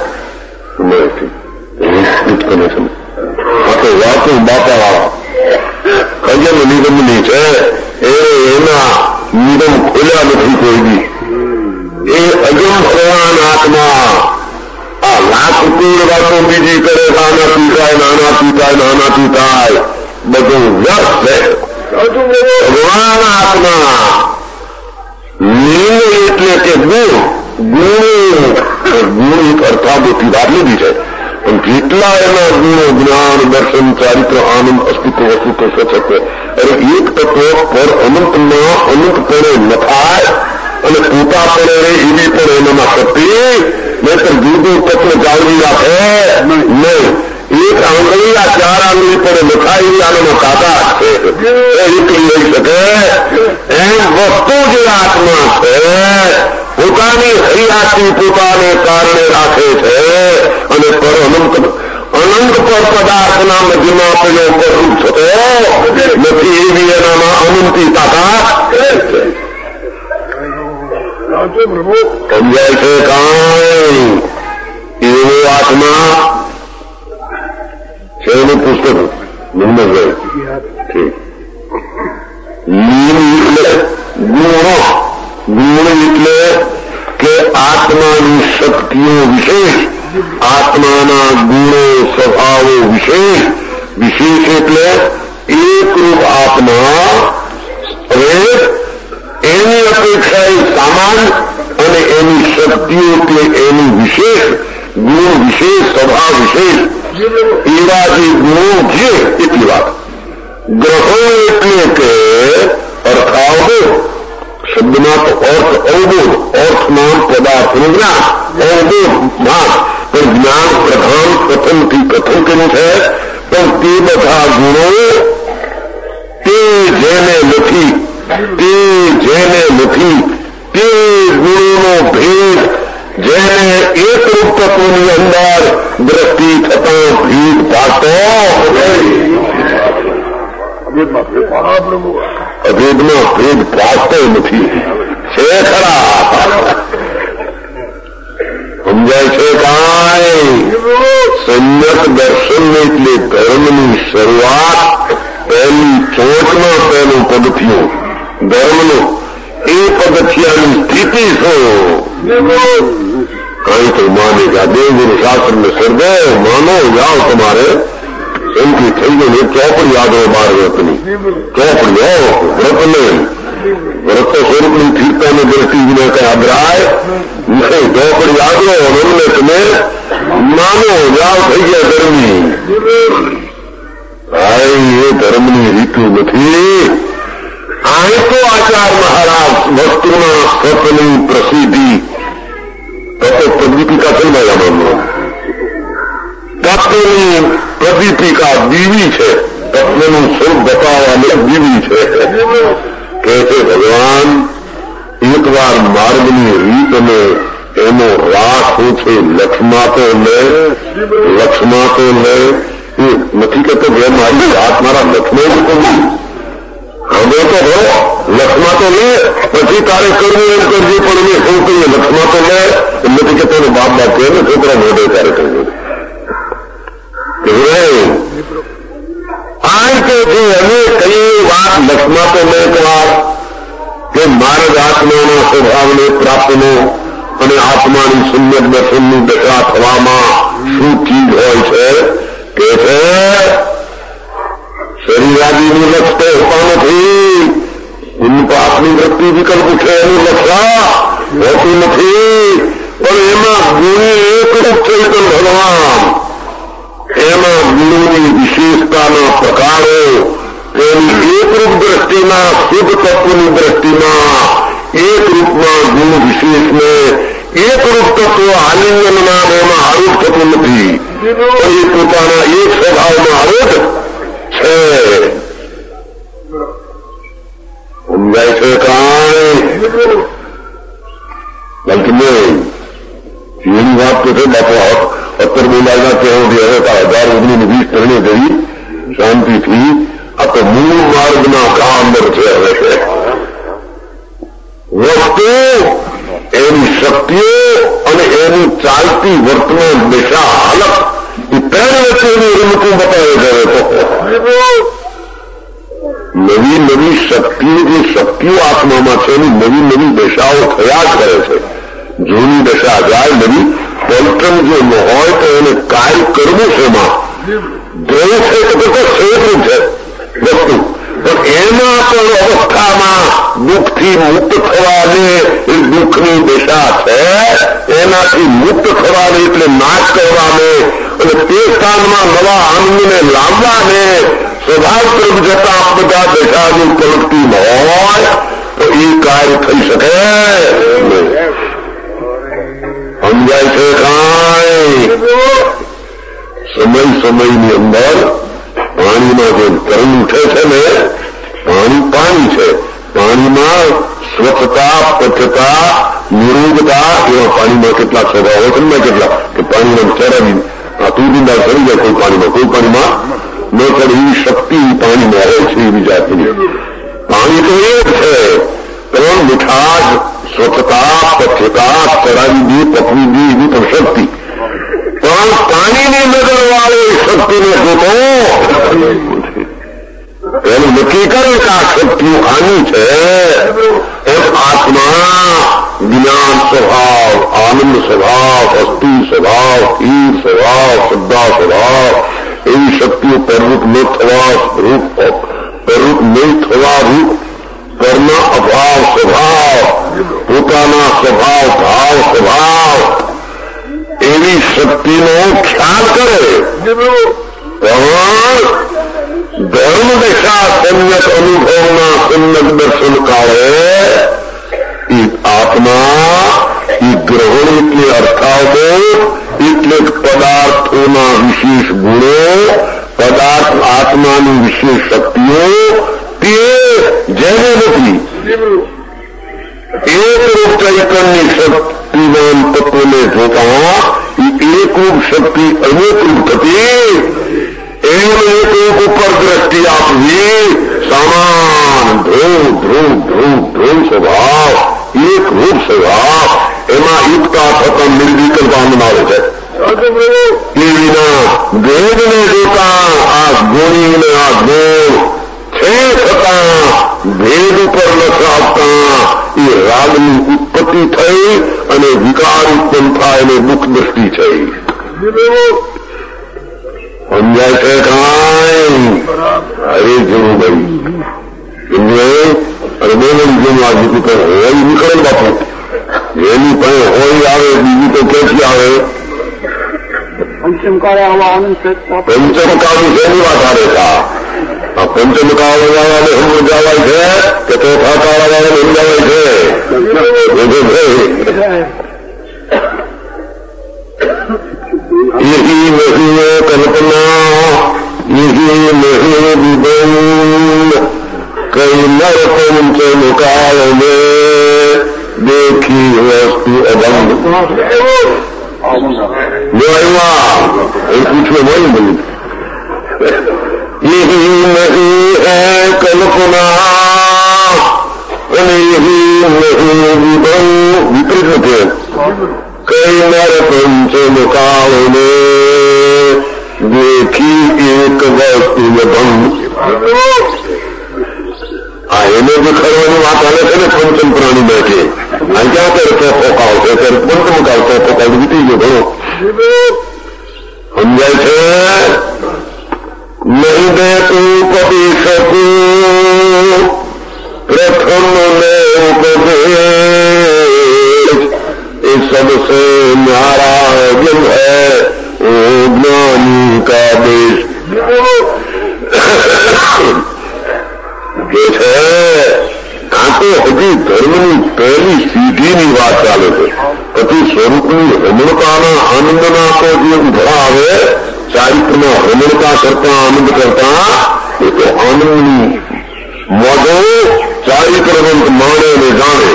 કનેક્શન આ તો વાતું બાપાવાળા અજમ નિગમની છે એ એના નિગમ ખોલ્યા નથી કોઈ બી. એ અજમ ભગવાન આત્મા આ લાખ કુળ વાતો બીજી કરે નાનાથી થાય નાનાથી થાય નાનાથી થાય બધું વ્યર્થ છે. ભગવાન આત્મા લીંગ એટલે કે ગુણ ગુણ ગુણ એક અર્થાબોધી વાર લીધી છે, પણ જેટલા એના ગુણો જ્ઞાન દર્શન ચારિત્ર આનંદ અસ્તિત્વ વસ્તુત્વ સચત્વ અરે એક તત્વ પર અનંતમાં અનંતપણે નખાય અને પોતા પડે એવી પણ એનામાં શક્તિ નહીતર દૂર તત્વ જાળવી રાખે નહીં. એક આંગળી આ ચાર આંગળી પર નખાય આનામાં તાકાત છે, એકલી લઈ શકે એમ વસ્તુ જે આત્મા છે પોતાની હરિયાથી પોતાને કારણે રાખે છે અને પર અનંત અનંત પર પદાર્થના મધ્યમાં પ્રયોગ કરવું થતો નથી એવી એનામાં અનંતી તાકાત સમજાય છે. કાંઈ એવો આત્મા છે એનું પુસ્તક નિર્મલભાઈ ઠીક. લીન એટલે ગુણો ગુણ એટલે કે આત્માની શક્તિઓ વિશેષ આત્માના ગુણો સ્વભાવો વિશેષ વિશેષ એટલે એકરૂપ આત્મા હવે એની અપેક્ષાએ સામાન અને એની શક્તિઓ કે એની વિશેષ ગુણ વિશેષ સ્વભાવ વિશેષ એવા જે ગુણો છે એટલી વાત. ગ્રહો એટલે કે અર્થાવબોધ શબ્દમાં તો અર્થ અવબોધ અર્થમાં પદાર્થનું જ્ઞાન અવબોધમાં પણ જ્ઞાન પ્રધાન કથનથી કથન કર્યું છે, પણ તે બધા ગુણો તે જેને નથી તે જેને નથી તે ગુણોનો ભેદ જેને એકરૂપ તત્વની અંદર દ્રષ્ટિ થતા ભેદ પાડતો અભેદમાં ભેદ પાડતો નથી છે ખરા. સમજાય છે કાંઈ? સમ્યક દર્શન એટલે ધર્મની શરૂઆત પહેલી ચોટમાં પહેલું પગથિયું ધર્મનું એ પગથિયાની સ્થિતિ શું કઈ તો માને કા દેવગુરુ શાસ્ત્ર ને સર્વે માનો જાઓ તમારે એમથી થઈ ગયું એક ચોપડી આગળ બાર વ્રતની ચોપડી વ્રત નહીં વ્રત સ્વરૂપની સ્થિરતાની દ્રષ્ટિને કઈ અભરાય નહીં. ચોપડી આગળ અમને તમે માનો જાઓ થઈ ગયા ધર્મી. ભાઈ એ ધર્મની રીતુ નથી. અહીં તો આચાર મહારાજ વસ્તુના સતની પ્રસિદ્ધિ તત્વ પ્રદીપિકા ચલવાયામાં તત્વની પ્રદીપિકા દીવી છે, તત્વનું સ્વરૂપ બતાવવાની દીવી છે. કે છે ભગવાન એકવાર માર્ગની રીત અને એનો રાસ શું છે લક્ષ્મા તો લે લક્ષ્મા તો લે એ નથી કહેતો કે મારી વાત મારા લક્ષ્મણ કહું હવે તો હો લક્ષ્મા તો લે પછી તારે કરવું એમ કરજે પણ મેં શું કહીએ લક્ષ્મા તો લે નથી કહેતો બાપ બાપ કહે ને છોકરા મોઢે ત્યારે કહ્યું આ તો છે અમે કઈ વાત લક્ષ્મા તો લે વાર કે માર્ગ આત્માના સ્વભાવને પ્રાપ્તનો અને આત્માની સુંદર દર્શનની દશા થવામાં શું ચીજ હોય છે કે છે શરીરાદીનું લક્ષ તો હોતા નથી. ઉન્પાપની વૃત્તિ વિકલ્પ છે એનું લક્ષા હોતું નથી, પણ એમાં ગુણી એકરૂપ ચૈતન્ય ભગવાન એમાં ગુણોની વિશેષતાના પ્રકારો તેની એકરૂપ દ્રષ્ટિના શુદ્ધ તત્વની દ્રષ્ટિમાં એકરૂપમાં ગુણ વિશેષને એકરૂપ તત્વ આલિંગનના એમાં આરોપ થતું નથી, એ પોતાના એક સ્વભાવમાં આરોપ છે. સમજાય છે કાંઈ? બલકી એની વાત તો છે બાપા અત્તર બોલાયના કહેવું હવે હજાર ઓગણીસ વીસ ત્રણે ગઈ શાંતિથી આ તો મૂળ માર્ગના કા અંદર છે. હવે વસ્તુ એની શક્તિઓ અને એની ચાલતી વર્તમાન દિશા હાલત એ ત્રણ વચ્ચેની રમતું બતાવે છે. નવી નવી શક્તિઓ જે શક્તિઓ આત્મામાં છે એની નવી નવી દશાઓ થયા જ કરે છે. જૂની દશા જાય નવી પલટન જો ન હોય તો એને કાર્ય કરવું છે એમાં ધ્યેય છે તો બધું શેષ છે વસ્તુ પણ એમાં પણ અવસ્થામાં દુઃખથી મુક્ત થવાને એ દુઃખની દિશા છે, એનાથી મુક્ત થવાને એટલે નાશ કરવાને અને તે સ્થાનમાં નવા આનંદને લાવવાને સ્વભાવ તરફ જતા બધા દિશાની પ્રવૃત્તિ હોય તો એ કાર્ય થઈ શકે. સમજાય છે કાંઈ? સમય સમયની અંદર પાણીમાં જે તરંગ ઉઠે છે ને, પાણી પાણી છે, પાણીમાં સ્વચ્છતા, સ્વચ્છતા, નિરોગતા એવા પાણીમાં કેટલાક સ્વભાવ હોય છે, કેટલા કે પાણીમાં ચરાવી આ તુરીદાર ચડી જાય કોઈ પાણીમાં, કોઈ પાણીમાં ન ચડે એવી શક્તિ પાણીમાં રહે છે એવી જાતની. પાણી તો એ જ છે, પણ મીઠાશ, સ્વચ્છતા, સ્વચ્છતા, ચડાવી દે, પકવી દે એવી પણ શક્તિ. પણ પાણીની નજર વાળો એ શક્તિને જોતો એનું નક્કી કરે કે આ શક્તિઓ આની છે. એમ આત્મા જ્ઞાન સ્વભાવ, આનંદ સ્વભાવ, અસ્થિ સ્વભાવ, સ્થિર સ્વભાવ, શ્રદ્ધા સ્વભાવ એવી શક્તિઓ પ્રવૃત્ત ન થવા રૂપ પ્રવૃત્ત નહીં થવા રૂપ કરના અભાવ સ્વભાવ, પોતાના સ્વભાવ ભાવ સ્વભાવ એવી શક્તિનો ખ્યાલ કરે. પણ ધર્મ દિશા સમ્યક અનુભવના સમ્યક દર્શન કાળે એ આત્મા એ ગ્રહણ એટલે અર્થાવબોધ એટલે પદાર્થોના વિશેષ ગુણો, પદાર્થ આત્માની વિશેષ શક્તિઓ તે જેને નથી એકરૂપ ચૈતન્ય શક્તિમાન તત્વને જોતા એ એકરૂપ શક્તિ અનેકરૂપ થતી એનો એકરૂપ ઉપર દ્રષ્ટિ આપવી. સમાન ધ્રુવ ધ્રુવ ધ્રુવ ધ્રુવ સ્વભાવ, એકરૂપ સ્વભાવ, એમાં એકતા થતા નિર્વિકલ્પ આનંદ આવે છે. એ વિના ભેદને જોતા આ ગુણીને આ ગુણ છે છતાં ભેદ ઉપર નથી આપતા એ રાગની ઉત્પત્તિ થઈ અને વિકાર ઉત્પન્ન થાય અને દુઃખ દ્રષ્ટિ થઈ. સમજાય છે કાંઈ? અરે જેવું ભાઈ એટલે અરે બોલણી જેવું આ જીતું તો હોય નીકળે બાપુ, એની પણ હોય આવે, બીજી તો ક્યાંથી આવે? પંચમકાળે આવા આનંદ પંચમકાળની જેની વાત આવે છે. આ પંચમકાળ વાળાને સમજાવાય છે કે ચોથા કાળ વાળાને સમજાવાય છે? यही नहीं है कल्पना, यही नहीं विदन, कई नर पंचम काल में देखी वस्तु अभंग. पूछो वही बोली. यही नहीं है कल्पना અને यही नहीं विदन, विपरीत होते कई नर पंचम काल में देखी एक वस्तु भंग. આ એને જે ખરવાની વાત આવે છે ને પંચમ પ્રાણી બેઠે આ ક્યાં ત્યારે ચોથો કાળ છે, ત્યારે પંચમ કાળ ચોથો કાળ વીતી ગયો ઘણો. સમજાય છે? નહીં દે તું કદી શકું પ્રથમ ને ઉપદેશ, એ सबसे न्यारा जन है वो ज्ञानी का देश. કે છે આ તો હજી ધર્મની પહેલી સીધીની વાત ચાલે છે. પછી સ્વરૂપની રમણતાના આનંદના તો જે ઉભરા આવે ચારિત્રમાં રમણતા કરતા આનંદ કરતા એ તો આનંદની મોજો ચારિત્રવંત માણે અને જાણે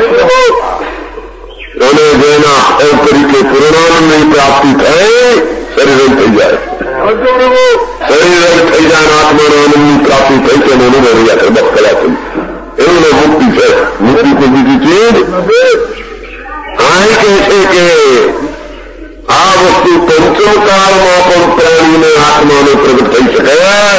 અને જેના ફળ તરીકે પૂર્ણાનંદની પ્રાપ્તિ થઈ શરીર થઈ જાય. શરીર થઈ જાય આત્માના આનંદની પ્રાપ્તિ થઈ છે એનું રહ્યા છે બસ કલાક એવું ને મુક્તિ છે. મુક્તિ તો બીજી ચીજ આ કહે છે કે આ વસ્તુ પંચમકાળમાં પણ પ્રાણીને આત્માને પ્રગટ થઈ શકે.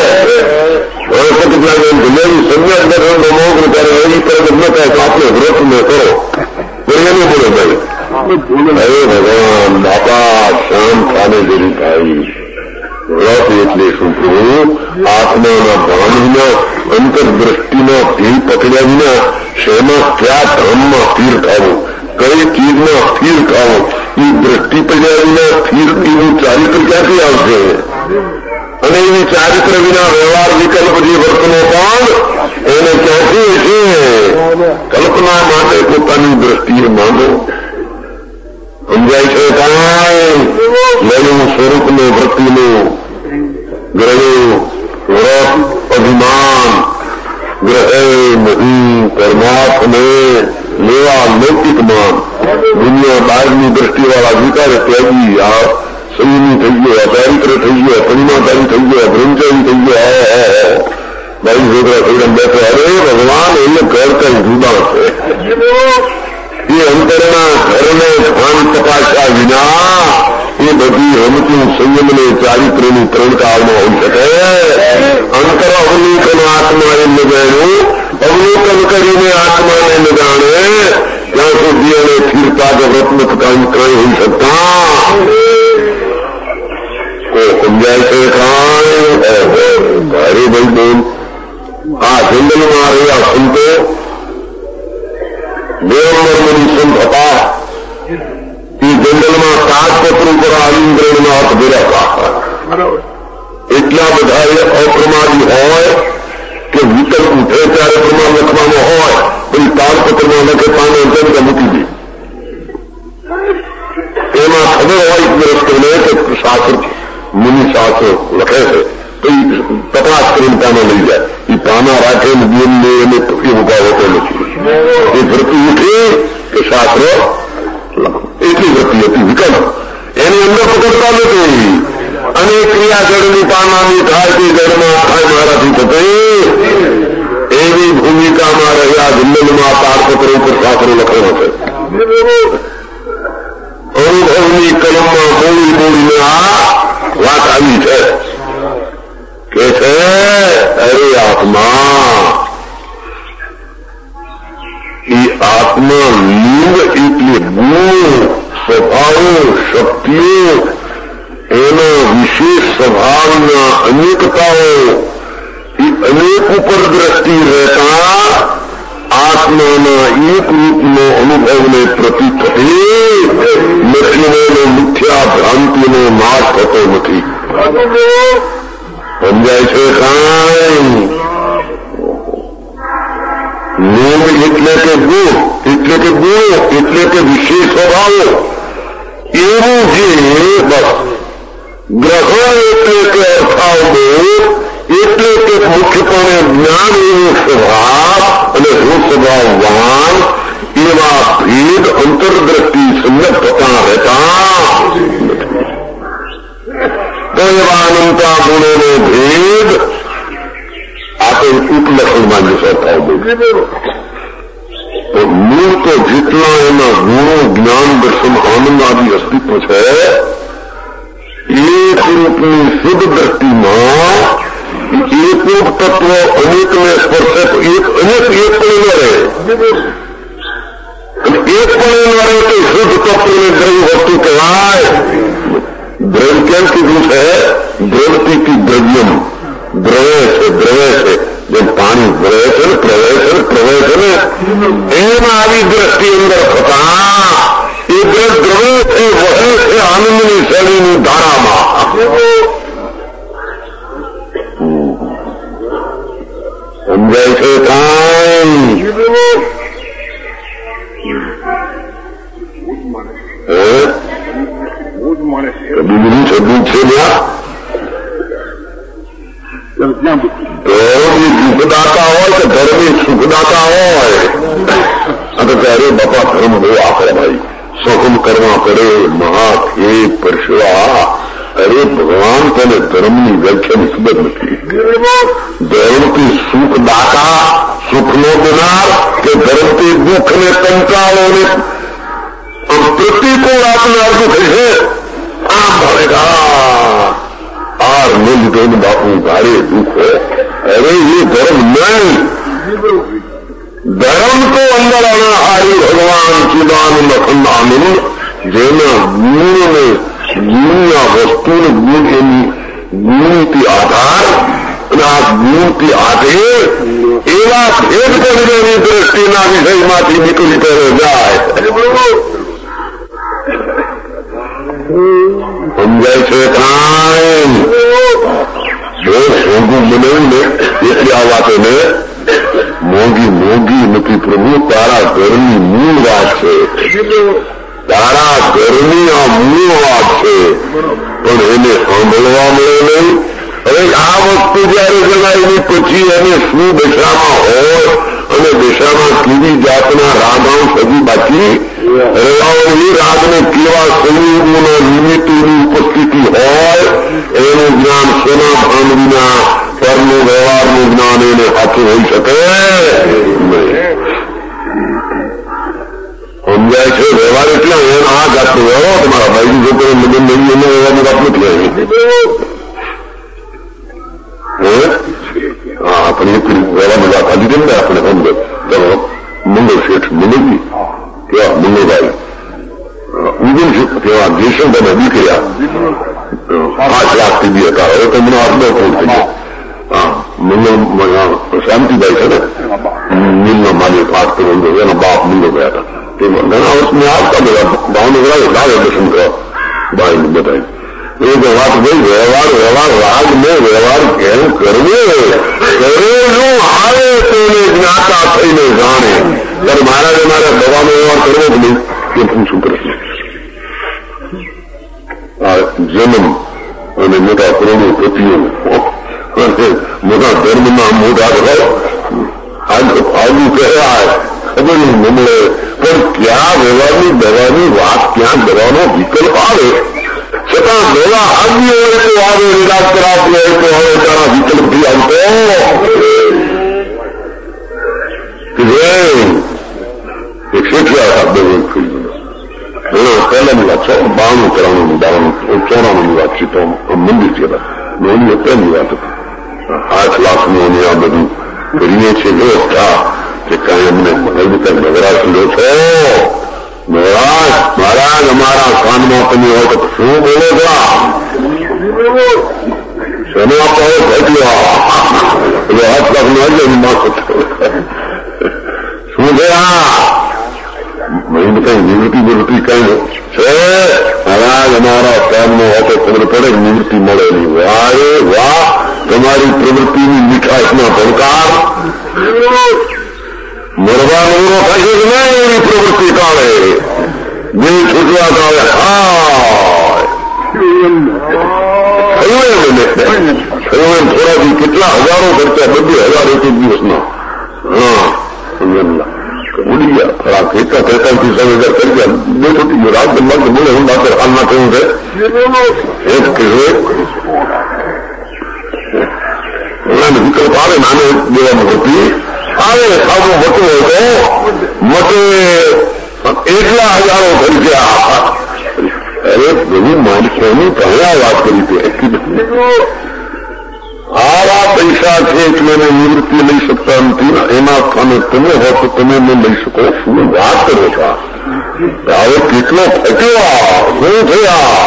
જુલાની સમ્યક દર્શન મોગ ત્યારે એવી પ્રગટ ન થાય તો આપણે વ્રત ન કરો એનું બોલો ભાઈ. હે ભગવાન બાપા શાંત થાને જેવી થાય રસ એટલે શું પ્રભુ? આત્માના ભાન વિના, અંતરદ્રષ્ટિના ધ્યેય પકડ્યા વિના શેમાં ક્યાં ધામમાં સ્થિર થવું, કઈ ચીજમાં સ્થિર થવું, એ દ્રષ્ટિ પડ્યા વિના સ્થિર એવું ચારિત્ર ક્યાંથી આવશે? અને એવી ચારિત્ર વિના વ્યવહાર વિકલ્પ જે વર્તનો પણ એને ક્યાંથી છે? કલ્પના માટે પોતાની દ્રષ્ટિએ માંગો. સમજાય છે? કાંઈ લેવું સ્વરૂપનો વૃત્તિનો ગ્રહો વ્રત અભિમાન ગ્રહે નહીં પરમાત્મને લેવા લૌકિકમાન દુનિયા બહારની દ્રષ્ટિવાળા વિચારે ત્યાગી આ સંયમી થઈ ગયો, અચારિત્ર થઈ ગયો, પરિમાચારી થઈ ગયો, બ્રહ્મચારી થઈ ગયો. બાઈ છોકરા થઈને બેઠો, અરે ભગવાન એને ઘર કઈ જુદા છે. એ અંતરના ઘરને ભાન તપાસ્યા વિના એ બધી રમતું સંયમને ચારિત્રની ત્રણ કાળમાં હોઈ શકે. અંતર અવલોકન આત્મા એમને જાણ્યું, અવલોકન કરીને આત્માને ન જાણે ત્યાં સુધી એને સ્થિરતા કે વ્રતમત કાંઈ કઈ હોઈ શકતા. સમજાય છે? કાંઈ અરે ભાઈ બોલ, આ જંગલમાં રહ્યા સંતો બે નંબરની સંત હતા. એ જંગલમાં કાગપત્ર ઉપર આલિંગ્રણના હાથ ભર્યા હતા. એટલા બધા એ અપ્રમાદી હોય કે વિકલ્પ ઉઠે ત્યારે પ્રમાણ લખવાનો હોય, પછી તાળપત્રમાં લખે પાને અંતર મૂકી દે. એમાં ખબર હોય ગ્રસ્તોને કે શાસ્ત્ર મુનિ શાસ્ત્ર લખે છે તો એ તપાસ કરીને પાના લઈ જાય. એ પાના રાખે ને દિનને એને એ ઉભા હોતો નથી. એ વૃત્તિ ઉઠી કે શાસ્ત્ર એટલી વૃત્તિ હતી વિકલ્પ એની અંદર પકડતા નથી. અને ક્રિયા જળની પાનાની થાય તે જળમાં થાય મારાથી થતે એવી ભૂમિકામાં રહ્યા જંગલમાં તાળપત્ર ઉપર શાસ્ત્રો લખેલો છે. અનુભવની કલમમાં બોલી બોલીને આ વાત આવી છે કે છે અરે આત્મા એ આત્મા લિંગ એટલે ગુણ સ્વભાવો શક્તિઓ એના વિશેષ સ્વભાવના અનેકતાઓ એ અનેક ઉપર દ્રષ્ટિ રહેતા આત્માના એક રૂપનો અનુભવને પ્રતીક થતી નથી. મિથ્યા ભ્રાંતિનો નાશ થતો નથી. સમજાય છે? કાંઈ નિયમ એટલે કે ગુણ એટલે કે ગુણો એટલે કે વિશેષ સ્વભાવો એવું જે બસ ગ્રહો એટલે કે અર્થાવબો એટલે કે મુખ્યપણે જ્ઞાન એવું સ્વભાવ અને હું સ્વભાવવાન એવા ભેદ અંતરદ્રષ્ટિ સંલગ્ન થતા રહેતા. તો એવા અનંતા ગુણોનો ભેદ આપણે ઉપલક્ષણ માન્ય સ્વભાવ તો મૂળ તો જેટલા એના ગુણો જ્ઞાન દર્શન આનંદ આદિ અસ્તિત્વ છે એક રૂપની શુદ્ધ દ્રષ્ટિમાં એકરૂપ તત્વ અનેકને સ્પર્શે તો એક અનેક એક પણ ન રહે. અને એક પણ ન રહે તો શુદ્ધ તત્વને દ્રવ્ય વસ્તુ કહેવાય. દ્રવ્ય કેમ કીધું છે? દ્રવતીથી દ્રવ્યમ દ્રવે છે દ્રવે છે. જેમ પાણી દ્રવે છે ને પ્રવે છે ને પ્રવે છે ને એમ આવી દ્રષ્ટિ અંદર થતા એ દ્રવ દ્રવે છે વહે છે આનંદની શૈલીની ધારામાં. સમજાય છે? કાંઈ બીજું છે દૂધ છે ત્યાં ધર્મની સુખદાતા હોય કે ધર્મની સુખદાતા હોય અને ત્યારે બાપા ધર્મ બહુ આખરે ભાઈ સહમ કરવા પડે મહાથે પરશુઆ. અરે ભગવાન તેને ધર્મની વ્યાખ્યાની ખબર નથી. ધર્મથી સુખદાતા સુખનો દેનાર કે ધર્મથી દુઃખને કંટાળોને પ્રતિકૂળ આપનાર શું થઈ છે? આમ ભરેગા આર ને લીધે બાપુ ભારે દુઃખ હોય. અરે એ ધર્મ નહીં. ધર્મ તો અંદર અનાહારી ભગવાન ચિદાનંદ અખંડ આનંદ જેના ગુણને ગુણના વસ્તુને ગુણ એની ગુણથી આધાર અને આ ગુણથી આધે એવા ભેદ કરીને દ્રષ્ટિના વિષયમાંથી નીકળી કરે જાય. સમજાય છે કાંઈ? બહુ મોંઘું બનાવ્યું ને એટલે આ વાતોને મોંઘી મોંઘી નથી પ્રભુ, તારા ઘરની મૂળ વાત છે, તારા ઘરની આ મૂળ વાત છે, પણ એને સાંભળવા મળે નહીં. હવે આ વસ્તુ જયારે જણાવી પછી એને શું દશામાં હોય અને દશામાં કેવી જાતના રાગાઓ સજી બાકી રહેવાની રાગને કેવા સંયોગોના નિમિત્તોની ઉપસ્થિતિ હોય એનું જ્ઞાન સોના ભાન વિના પરનું વ્યવહારનું જ્ઞાન એને સાચું હોઈ શકે નહીં. સમજાય છે? વ્યવહાર એટલે આ જાતનો વ્યવહાર તમારા ભાઈ છોકરો લગ્ન નહીં એનો વ્યવહારની વાત નથી આવી. હા આપણે એક વ્યવહારની વાત આવી દે ને આપણે સમજો. મંગળ શેઠ મંગળજી કેવા મંગળભાઈ ઉદય શેઠ કેવા જયશંકરના દીકર્યા પાંચ લાખ ટીવી હતા. હવે તો મને આટલો ફોન થઈ ગયો. હા મંગળ શાંતિભાઈ છે ને મિલના માલિક પાંચ કરોડ એના બાપ મંગળભાઈ હતા. તેમાં ઘણા વર્ષની આવતા બધા ભાવનગર આવે લાવે દર્શન કરવા બાઈને બધા એ તો વાત ભાઈ વ્યવહાર વ્યવહાર રાગ ને વ્યવહાર કેમ કરવો કરેલું આવે તેને જ્ઞાતા થઈને જાણે. ત્યારે મહારાજે મારે દવાનો વ્યવહાર કરવો જ નહીં એ પૂછું પ્રશ્ન. આ જન્મ અને મોટા કરોડોપતિઓ મોટા ધર્મના મોટા આગું કહેવાય ખબર નહીં મળે, પણ ક્યાં વ્યવહારની દવાની વાત ક્યાં દવાનો વિકલ્પ આવે છતાં દવા આવી હોય તો આવે, નિરાશ કરાવતી હોય તો હવે તારા વિકલ્પથી આવતો એક શેઠિયા હતા બે પહેલાની વાત છે બાણું ત્રાણું બાણું ચોરાણું વાત છે તો મંદિર છે નોની અત્યારની વાત હતી. આઠ લાખનું અને આ બધું કરીએ છીએ વ્યવસ્થા કે કાંઈ અમને નગરાજ લો છો મહારાજ મહારાજ અમારા કાનમાં તમે હોય તો શું બોલો છો? શેનો આપતા હોય ઘટ્યો એટલે આઠ લાખ નું આજે માસ શું છે આ મહિને કઈ નિવૃત્તિ નિવૃત્તિ કઈ છે? મહારાજ અમારા કામનો હોય તો ખબર પડે નિવૃત્તિ મળે નહીં. વારે વાહ તમારી પ્રવૃત્તિની મીઠાશના ભણકાર મરવાનું થશે જ નહીં એવી પ્રવૃત્તિ કાઢે જે છૂટવા કાઢે. હા થયું મને થયું એમ થોડાથી કેટલા હજારો ખર્ચા બધી હજાર એક દિવસના. હા સમજલા ઉડી ગયા ખરા કેટલા તેતાલીસ હજાર ખર્ચા બે છૂટી ગયો. રાત બદલાવ તો બોલે હું ડાક્ટર હાલમાં થયું છે એક કહેવાય વિકલ્પ આવે નાને દેવામાં હોતી આવે સાબુ મોટું હોય તો મોટે એટલા હજારો ખર્ચા. અરે બધી માણસોની પહેલા વાત કરી હતી આવા પૈસા છે એટલે એને નિવૃત્તિ લઈ શકતા નથી. એના સ્થાને તમે હો તો તમે ન લઈ શકો. શું વાત કરો છો? હવે કેટલો ફટ્યો શું થયા?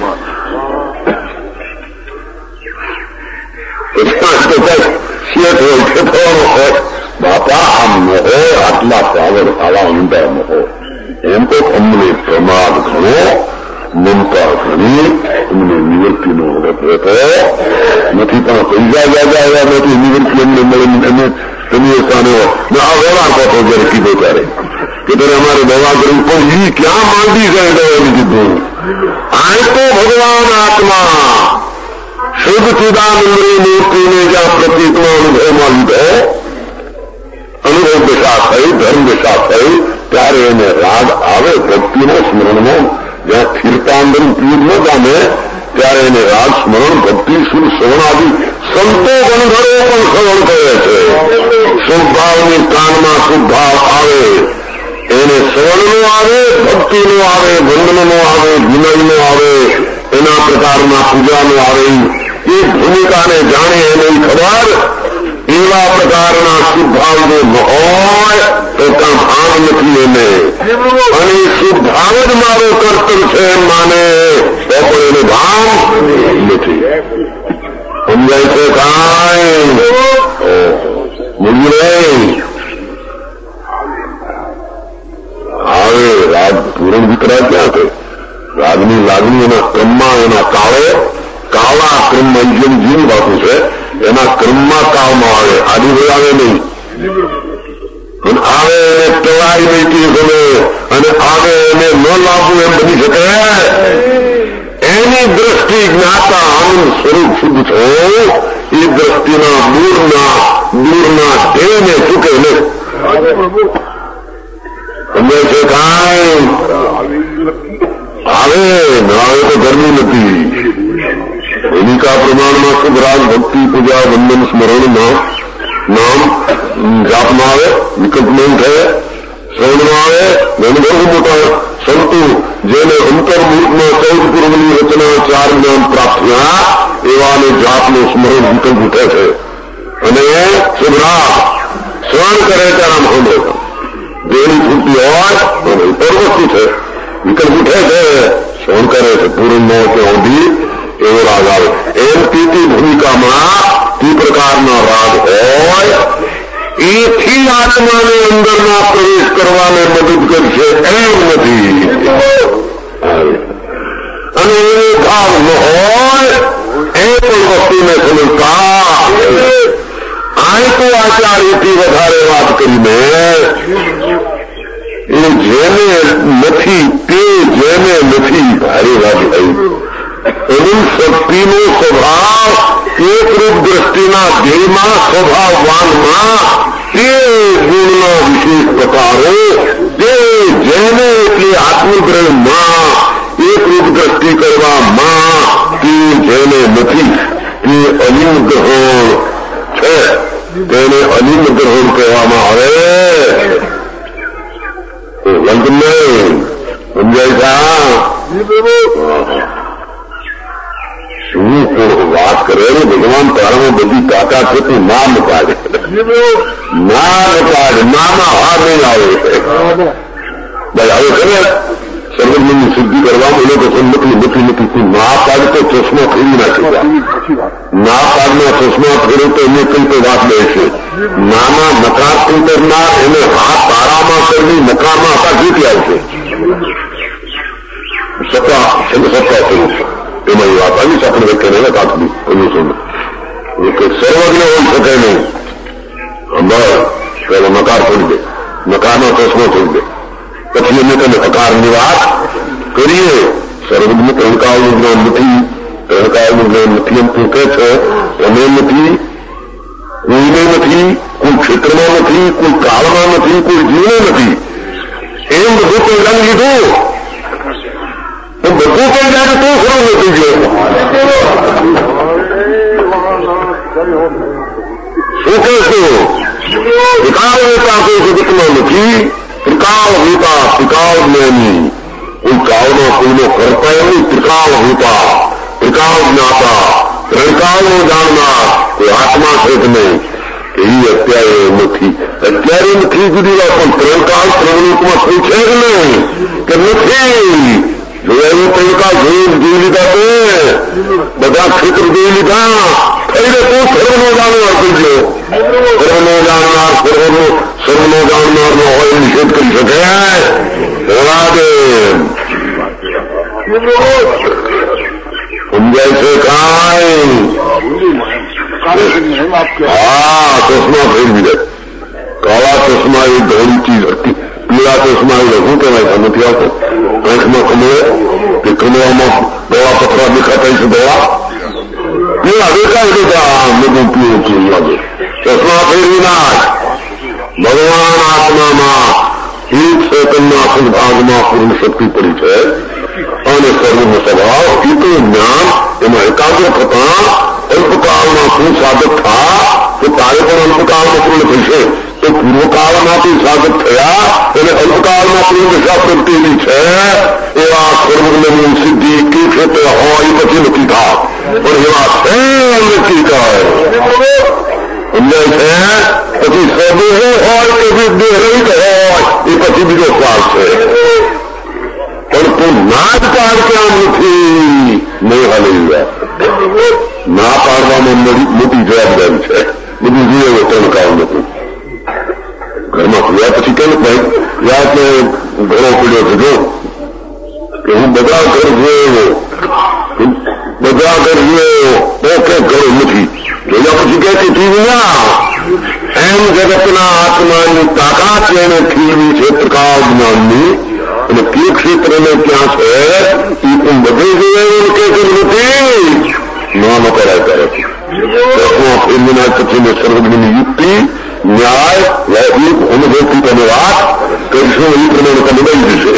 શેઠ હોય છે થવાનો હોય બાપા આમ ન હોય આટલા પાવર આવા ઊંડા ન હોય. એમ તો અમને પ્રમાદ ઘણો મમતા ઘણી અમને નિવૃત્તિનો રહેતો નથી, પણ પૈસા જ્યાદા આવ્યા નથી નિવૃત્તિ અમને મળે એને તમે સ્થાને આ વ્યવહાર કરતો જયારે કીધો ત્યારે કે ત્યારે અમારે દવા કરવી પણ એ ક્યાં માંડી જાય દવાની કીધું. આ તો ભગવાન આત્મા શુદ્ધ ચિદાનંદની મૂર્તિને જ્યાં પ્રતીકનો અનુભવમાં લીધો અનુભવ દશા થઈ ધર્મ દશા થઈ ત્યારે એને રાગ આવે ભક્તિનો સ્મરણનો જ્યાં સ્થિરતાંદન પીર ન જામે ત્યારે એને રાગ સ્મરણ ભક્તિ સુર શ્રવણાદિ સંતો ગણધરો પણ શ્રવણ કરે છે. શુભભાવની કાનમાં શુભભાવ આવે એને શ્રવણનો આવે ભક્તિનો આવે વંદનનો આવે વિનયનો આવે એના પ્રકારના પૂજાનો આવે એ ભૂમિકાને જાણે એને ખબર એવા પ્રકારના શુભભાવનો ન હોય તો ત્યાં ભાન નથી એને અને શુભભાવ જ મારો કર્તવ્ય છે એમ માને તો પણ એને ભાન નથી. સમજાય છે કાંઈ? મૂલ્ય નહીં. હવે રાગ પૂરણ વિતરા ક્યાં છે? રાગની લાગણી એના ક્રમમાં, એના કાળે કાળા ક્રમમાં જેમ જીવ બાપુ છે એના ક્રમમાં કાળમાં આવે, આડી આવે નહીં. અને આવે એને ટવાઈ નહીં ગમે અને આવે એને ન લાવવું એમ બની શકે. એની દ્રષ્ટિ જ્ઞાતા આનંદ સ્વરૂપ શુદ્ધ છો એ દ્રષ્ટિના દૂરના દૂરના દેહને ચૂકે ને સમજાય છે કાંઈ? આવે ના આવે તો ગરમી નથી. ભૂમિકા પ્રમાણમાં શુભ રાગ ભક્તિ પૂજા વંદન સ્મરણમાં નામ જાપમાં આવે, વિકલ્પ નહીં થાય, શ્રવણમાં આવે. ઘણું બહુ મોટા સંતો જેને અંતર્મુખમાં ચૌદ પૂર્વની રચના ચાર જ્ઞાન પ્રાપ્ત થયા એવાને જાપનું સ્મરણ વિકલ્પ ઉઠે છે. અને શુભ રાગ શ્રવણ કરે ત્યારે સાંભળે દેહની છૂટી હોય પરવસ્તુ છે, વિકલ્પ ઉઠે છે, શ્રવણ કરે છે પૂર્ણ ન કે ઊંધી એવો રાગ આવે. એમ પીતી ભૂમિકામાં તે પ્રકારના રાગ હોય એથી આત્માને અંદરના પ્રવેશ કરવાને મદદ કરશે એમ નથી. અને એ ભાવ ન હોય એ પણ વસ્તુને સમજતા આ તો આચાર્યથી વધારે વાત કરીને એ જેને નથી તે જેને નથી ભારે વાત થઈ. એની શક્તિનો સ્વભાવ એકરૂપ દ્રષ્ટિના ધ્યેયમાં સ્વભાવવાનમાં તે ગુણના વિશેષ પ્રકારો તે જેને એટલે આત્મગ્રહમાં એકરૂપ દ્રષ્ટિ કરવામાં તે જેને નથી તે અલિંગ ગ્રહણ છે. તેને અલિંગ ગ્રહણ કહેવામાં આવે. લંગ નહીં સમજાય છે? શું વાત કરે ને ભગવાન તારામાં બધી તાકાત છે તું ના નકાડે, ના નકાડે, નાના હાર નહીં આવે. ભાઈ હવે ખરે સર્વજ્ઞની સિદ્ધિ કરવામાં એને તો નથી નથી નથી તું ના પાડ તો ચશ્મા ફેરી નાખી, ના પાડના ચશ્મા ફેરે તો એને કઈ તો વાત લે છે. નાના નકાર કરનાર એને હાથ તારામાં કરવી નકારમાં હતા જીતી આવશે. સત્તા સત્તા સ્વરૂપ એમાં એ વાત આવી છે. આપણે વ્યક્તિને કાઢવી એનું સર્વજ્ઞ હોઈ શકે નહીં. બરાબર પેલો નકાર છોડી દે, નકારનો ચશ્મો છોડી દે, પછી એમને તમે અકારની વાત કરીએ. સર્વજ્ઞ ત્રણકાળનું જ્ઞાન નથી, ત્રણકાળનું જ્ઞાન નથી એમ તું કહે છે. તમે નથી, કોઈને નથી, કોઈ ક્ષેત્રમાં નથી, કોઈ કાળમાં નથી, કોઈ જીવને નથી. એમ બધું પરિણામ લીધું બધું કઈ જાય તો ખરું નથી ગયો. શું કહેશું? ત્રિકાળ નેતા કોઈ જગતમાં નથી. ત્રિકાળ હોતા ત્રિકાળ જ્ઞાની કોઈ કાળમાં કોઈનો કરતા એમ નહીં. ત્રિકાળ હોતા ત્રિકાળ જ્ઞાતા ત્રણકાળનો જાણનાર કોઈ આત્મા છે કે નહીં એ અત્યારે નથી. અત્યારે નથી જુદી વાત, પણ ત્રણકાળ ત્રણરૂપમાં કોઈ છે કે નહીં કે નથી. જોયું ત્રણકાળ જોયું જોઈ લીધા તે બધા ક્ષેત્ર જોઈ લીધા થઈને તું સર્વનો જાણનાર થઈ ગયો. સર્વનો જાણનાર સર્વનો સર્વનો જાણનાર નો હોય નિષેધ કરી શકે? દે સમજાય છે કાંઈ? હા ચશ્મા ફેરવી દે. કાળા ચશ્મા એ ધોળી ચીજ હતી, પીળા ચશ્મા એ શું કહેવાય નથી આવતો આંખમાં કમળે કે કમળામાં દવા પથરા દેખાતા છે દવા પીળા દેખાય દેખા બધું પીળું પીળું લાગે. ચશ્મા ફેરવી નાખ. ભગવાન આત્મામાં એક સેકન્ડના ભાગમાં પૂર્ણ શક્તિ પડી છે અને સર્વનો સ્વભાવ એટલું જ્ઞાન એમાં એકાગ્ર થતા અલ્પકાળમાં શું સાધક થા તો તારે પણ અલ્પકાળમાં પૂર્ણ થશે. તો પૂર્વકાળમાંથી સાધક થયા એને અલ્પકાળમાં પૂર્ણ દશા પ્રગટેલી છે. એવા સર્વજ્ઞની સિદ્ધિ કે ક્ષેત્ર હોય પછી નથી થા, પણ એવા છે નથી થાય. સમજાય છે? પછી સદેહ હોય કે જે દેહ રહિત હોય એ પછી બીજો સ્વાર્થ છે. પણ તું ના જ પાડ કે આમ નથી નહીં હાલી જાય. ના પાડવામાં મોટી જવાબદારી છે. બધું જોઈએ ત્રણ કામ નથી. ઘરમાં ખુલ્યા પછી કેમ ભાઈ યાદ ઘણો પીડ્યો છે જો કે હું બધા ઘર જોયો બધા ઘર જોયો ઓકે ઘરો નથી જોયા પછી કે ટીવી ના એમ જગતના આત્માની તાકાત એને ખીલવી છે પ્રકાશ જ્ઞાનની અને તે ક્ષેત્રને ક્યાં છે એ પણ બધે જોયું કે નથી નાનો કરાય કરે ફિલ્મના પછીને સર્વજ્ઞની યુક્તિ ન્યાય વૈજ્ઞિક અનુભવથી તમે વાત કરીશું એ પ્રમાણે તમે બની જશે.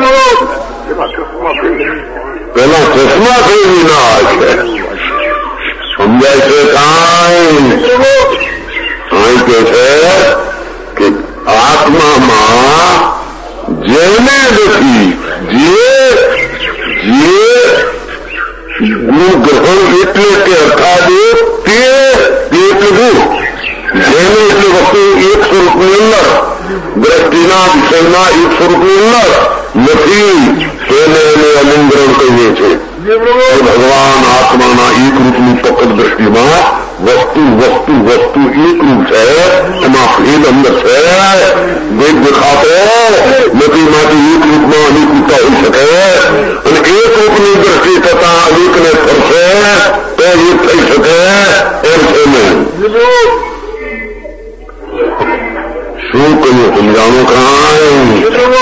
પેલા ચશ્મા થઈ ના છે સમજાય છે કાંઈ કાંઈ કે છે કે આત્મામાં જેને નથી જે જે ગુણ ગ્રહણ એટલે કે અર્થાત તે એટલું જેને એટલે વસ્તુ એક સ્વરૂપની અંદર દ્રષ્ટિના વિષયના એક સ્વરૂપની અંદર નથી તેને એને અલિંગરણ કહીએ છે. ભગવાન આત્માના એક રૂપની પકડ દ્રષ્ટિમાં વસ્તુ વસ્તુ વસ્તુ એક રૂપ છે એમાં ભેદ અંદર છે ભેદ દેખાતો નથી માંથી એક રૂપમાં અનેકતા હોઈ શકે અને એક રૂપની દ્રષ્ટિ થતા અનેકને ફરશે તો એક થઈ શકે એમ છે નહીં. શું કહ્યું સમજાણું કાંઈ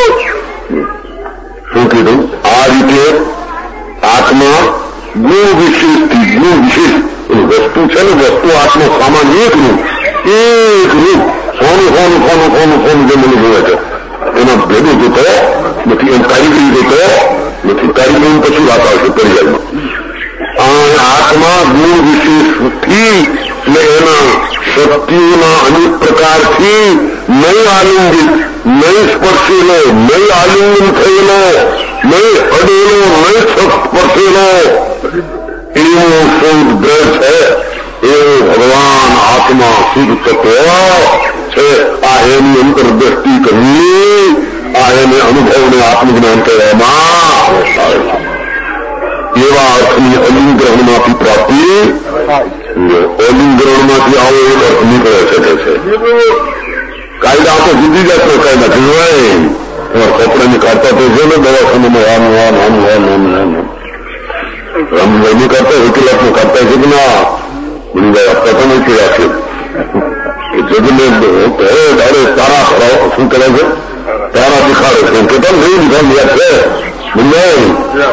શું કીધું આ રીતે આત્મા ગુણ વિશેષથી ગુણ વિશેષ વસ્તુ છે ને વસ્તુ આત્મા સામાન્ય એક રૂપ એક રૂપ સોનું સોનું સોનું સોનું સોનું જે મને જોવે છે એના ભેદો જોતો નથી એમ કારીગરી જોતો નથી કારીગરી પછી વાત આવશે પર્યાયમાં. આત્મા ગુણ વિશેષથી ને એના શક્તિઓના અનેક પ્રકારથી નહીં આલિંગિત નહીં સ્પર્શેલો નહીં આલિંગન થયેલો નહીં અડેલો નહીં સ્પર્શેલો એવો શુદ્ધ ગ્રહ છે એવો ભગવાન આત્મા શુદ્ધ તત્વ છે. આ એની અંતરદ્રષ્ટિ કરવી આ એને અનુભવને આત્મજ્ઞાન કહેવામાં આવે છે. એવા અર્થની અલિંગ્રહણમાંથી પ્રાપ્તિ અલિંગ્રહણમાંથી આવો એક અર્થ નીકળે છે કે છે કાયદા તો જુદી જાતનો કાયદા કહેવાય કપડાની કાઢતા તો છે ને દવાખાનામાં આનું આમ આનું આમ આમ આમ રામની કરતા વકીલાતનું કાઢતા છે કે ના બધી ભાઈ આપતા તો નથી રાખે જગને તારે તારા શું કરે છે તારા દેખાડે છે કેટલા નહીં ધ્યાન યાદ છે બંધાય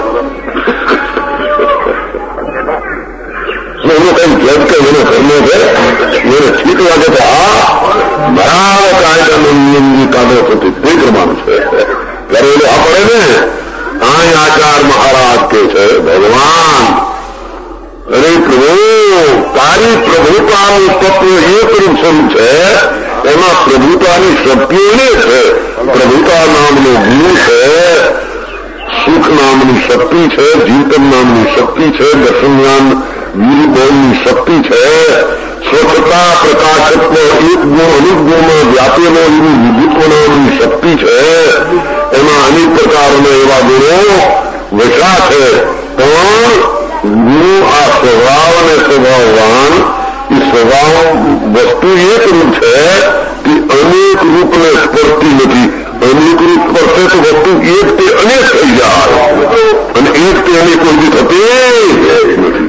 એનો કઈ જજ કે એનો કર્મો છે એને ઠીક લાગે તો આ બરાબર કાયદાનો નિયમની કાદો થતી તે પ્રમાણ છે ત્યારે એને આ પડે ને આ આચાર મહારાજ કે છે ભગવાન અરે પ્રભુ તારી પ્રભુતાનું તત્વ એક રૂપ સ્વરૂપ છે એમાં પ્રભુતાની શક્તિઓને છે પ્રભુતા નામનો ગુણ છે સુખ નામની શક્તિ છે જીવતન નામની શક્તિ છે દર્શન જ્ઞાન વીરબોલની શક્તિ છે સ્વચ્છતા પ્રકાશત્વ એક ગુણ અનેક ગુણમાં વ્યાપેલો એવી વિભૂત્વ નામની શક્તિ છે એમાં અનેક પ્રકારના એવા ગુણો વસા છે પણ ગુણ આ સ્વભાવ અને સ્વભાવવાન એ સ્વભાવ વસ્તુ એક રૂપ છે કે અનેક રૂપને સ્પર્શતી નથી અનેક રૂપ સ્પર્શે તો વસ્તુ એક તે અનેક થઈ જાય અને એક તે અનેક કોઈ થતી નથી.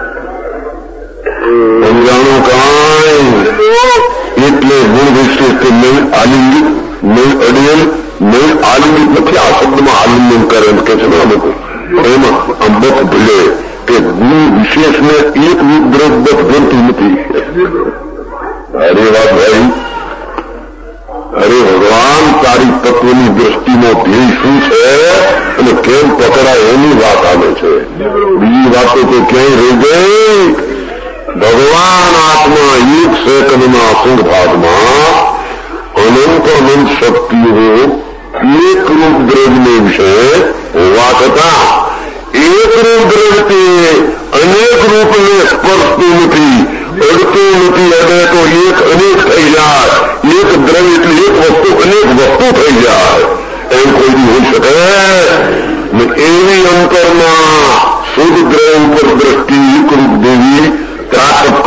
સમજાણું કાંઈ એટલે ગુણ વિશેષ નહીં આલિંગિત નહીં અડિયલ નહીં આલિંગિત નથી આ શબ્દમાં આલિંગન કરે એમ કે છે ને અમુક એમાં આમ બસ ભૂલે કે ગુણ વિશેષને એક રૂપ દ્રવ્ય ગમતું નથી. અરે વાત ભાઈ અરે ભગવાન તારી તત્વની દ્રષ્ટિનો ધ્યેય શું છે અને કેમ પકડાય એની વાત આવે છે બીજી વાતો તો ક્યાંય રહી ગઈ. ભગવાન આત્મા એક સેકન્ડના અસંગ ભાગમાં અનંત અનંત શક્તિઓ એક રૂપ દ્રવ્યને વિશે હોવા છતાં એક રૂપ દ્રવ્ય અનેક રૂપને સ્પર્શતું નથી અડતું નથી અડે તો એક અનેક થઈ જાય એક દ્રવ્ય એટલે એક વસ્તુ અનેક વસ્તુ થઈ જાય એમ કોઈ બી હોઈ શકે ને એવી અંતરમાં શુદ્ધ દ્રવ્ય ઉપર દ્રષ્ટિ એક રૂપ દેવી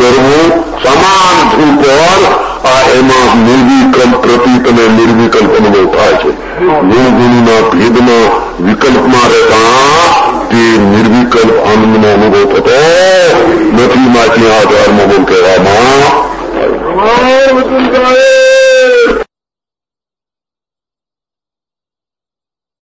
કરવું સમાન ધ્રુવ પર આ એમાં નિર્વિકલ્પ પ્રતીત અને નિર્વિકલ્પ અનુભવ થાય છે. ગુણ ગુણના ભેદમાં વિકલ્પમાં રહેતા તે નિર્વિકલ્પ આનંદનો અનુભવ થતો નથી. માટે આ ધર્મ બોલ કહેવામાં